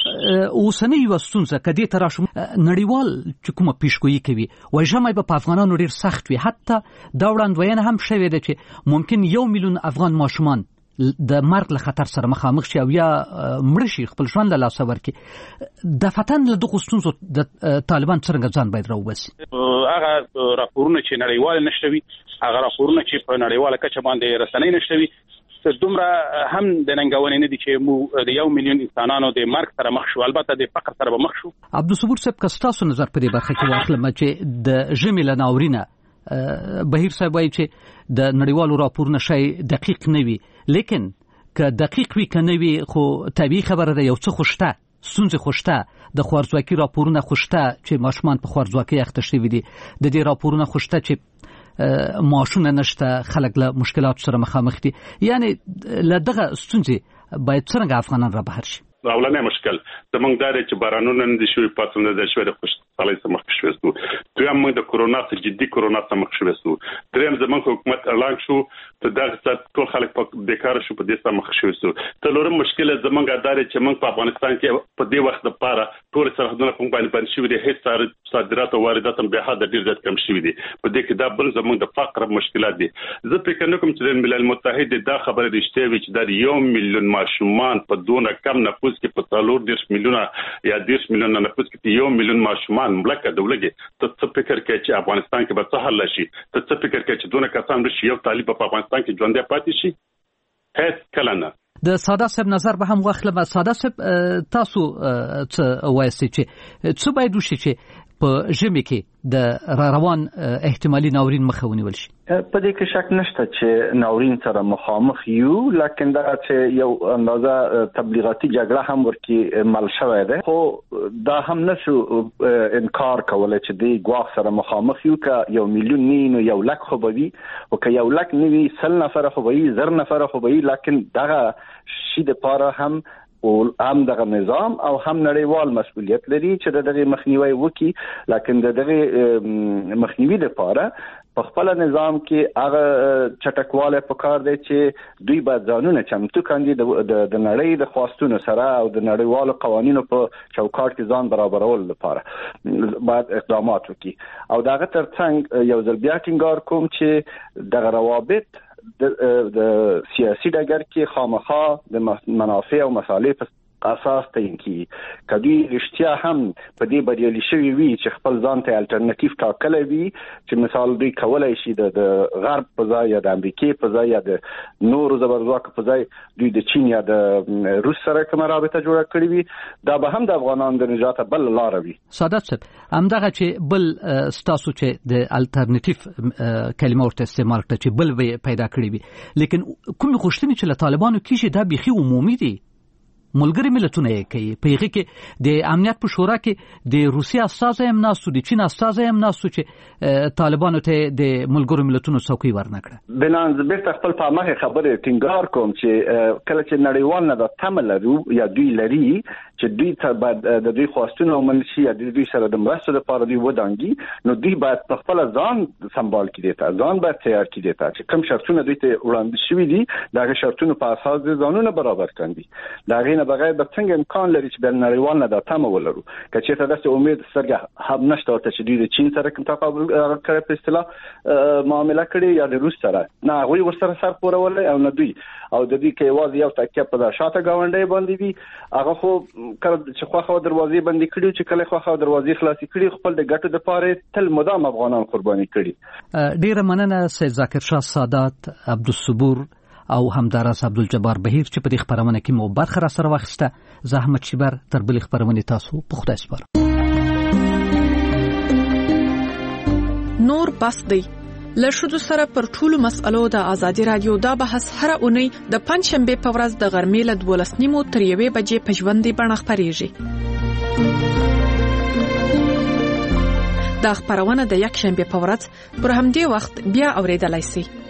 S21: اوسنۍ وسونځه کدي تراشم نړیوال چې کومه پیشګویی کوي وای جمعي په افغانانو ډیر سخت وي، حتی دا وړاندوینه هم شوې ده چې ممکن 1 میلیون افغان ماشومان د مرګ له خطر سره مخامخ شي او یا مړ شي، خپل ژوند له لاسه ورکړي. د فتن له دغو ستونزو د طالبان څنګه ځان باید راوباسي؟
S24: هغه راپورونه چې نړیوال نشوي، هغه راپورونه چې په نړیواله کچه باندې رسنۍ نشوي، دومره هم د ننګونې نه دي چې مو د 1 میلیون انسانانو د مرګ سره مخ شو، البته د فقر سره به مخ شو.
S21: عبدالصبور صاحب که ستاسو نظر په دې برخه کې واخلم چې د ژمي له ناورینه بهیر صاحب وایي چې د نړیوالو راپورونه شای دقیق نه وي، لیکن که دقیق وي که نه وي خو طبیعي خبره ده یو څه خوشته ستونزې خوشته، د خوارځواکي راپورونه خوشته چې ماشومان په خوارځواکۍ اخته شوي دي، د دې راپورونه خوشته چې معاشونه نشته، خلک له مشکلات سره مخامخ دي. یعنی له دغه ستونزې باید څنګه افغانان را بهر شي؟
S22: اولنې مشکل زمونږ دا دی چې بارانونه نه دي شوي، پاتونه د شوي د خوشحالۍ سره مخ شوي سو. دویم موږ د کورونا څخه جدي کورونا سره مخ شوي سو. دریم زمونږ حکومت اعلان شو ته دغه څه ټول خلک په بیکار شو، په دې سره مخ شوي سو. څلورم مشکل زمونږ دا دی چې موږ په افغانستان کې په دې وخت لپاره ټول سرحدونه په باندې بند شوي دي، هیڅ صادرات او واردات هم به حد ډیر زیات کم شوي دي. په دې کې دا بل زمونږ د فقر مشکلات دي. زه فکر نه کوم چې د ملل متحد دا خبره رښتیا وي چې دا 1 میلیون ماشومان په دونه کم نفوس کې په 40 میلیونه یا 10 میلیونه نفوس کې 1 میلیون ماشومان ملکه دولګي. ته څه فکر کوي چې افغانستان کې به څه حل شي؟ ته څه فکر کوي چې دونه کسان راشي یو طالب په افغانستان کې ژوند پاتې شي؟ هیڅ کله نه.
S21: د ساده صاحب نظر به هم واخلم. ساده صاحب تاسو څه وایي چې څه باید وشي چې په ژمي کې د روان احتمالي ناورین مخه ونیول شي؟
S23: په دې کې شک نشته چې ناورین سره مخامخ یو، لکن دا چې یو اندازه تبلیغاتي جګړه هم ورکی مل شوې ده، خو دا هم نشو انکار کولای چې د ګواښ سره مخامخ یو. که 1 میلیون نه یو لک خو به وي، او که 1 لک نه وي 100 نفر خو به وي، 1000 نفر خو به وي، لکن دغه شي د پاره هم او هم دغه نظام او هم نړیوال مسؤلیت لري چې دغه مخنیوي وکړي. لکن دغه مخنیوي لپاره په خپل نظام کې هغه چټکواله پکار دی چې دوی باید ځانونه چمتو کړي د نړۍ د خواستونو سره او د نړیوالو قوانینو په چوکاټ کې ځان برابرول لپاره باید اقدامات وکړي. او دغه ترڅنګ یو ځل بیا ټینګار کوم چې دغه روابط د سیاسي ډګر کې خامخا د منافع او مصالح په اساس تعین کی. کدی رښتیا هم په دې بریالي شوی وي چې خپل ځان ته الټرنیټیو ټاکلی وي چې مثال دوی کولای شي د غرب په ځای یا د امریکای په ځای یا د نورو زبرځواکو په ځای دوی د چین یا د روس سره کوم رابطه جوړه کړې وي، دا به هم د افغانانو د نجات بل لار وي.
S21: سادات صاحب همدغه چې بل ستاسو چې د الټرنیټیو کلمه ورته استعمال کړه چې بل پیدا کړی وي، لیکن کوم غوښتنې چې له طالبانو کیږي دا بيخي عمومي دي. ملګری ملتونه کوي په هغه کې د امنیت په شورا کې د روسیا استازي هم ناسو د چین استازي هم ناسو چې طالبانو ته د ملګرو ملتونو څوکۍ ورنکړه.
S23: بنان زبرت خپل په مخه خبره ټینګار کوم چې کله چې نړیوال نه د تمل یا دوی لري چې دوی ته بعد د دوی خواستونه ومنشي یا دوی سره د مرستو لپاره دوی ودانګي نو دوی باید په خپل ځان سمبال کړي ته ځان باید تیار کړي ته چې کوم شرطونه دوی ته وړاندې شوي دي دا شرطونه په اساس د ځانونه برابر کړي دا نه بغیر د څنګه امکان لري چې بل نړیوال نه د تمه ولرو که چې تاسو د امید سره هم نشته چې دوی د چین سره کوم تقابل کړي په اصطلاح معاملې کړي یا د روس سره نه غوي ورسره سر پورول او نه دوی او د دې کې واځي یو تکیه په شاته گاونډي باندې دي هغه خو کړه چې خو دروازې بندي کړي چې کله خو دروازې خلاصي کړي خپل د ګټو لپاره تل مدام افغانان قرباني کړي.
S21: ډیره مننه سید ذاکر شاه سادات عبدالصبور او همداراز عبدالجبار بهیر چې په دې خبرونه کې مو برخه را سره واخیسته. زحمت شیبر تر بل خبرونه تاسو په خدای سپارم.
S3: نور بس دی له شذو سره پر ټولو مسألو د ازادي رادیو دا بحث هر اونۍ د پنځشنبه په ورځ د غرمې له 12:30 تر 1 بجې په ژوندۍ بڼه خپرېږي. دا خبرونه د یک شنبه په ورځ پر همدې وخت بیا اوریدلای شئ.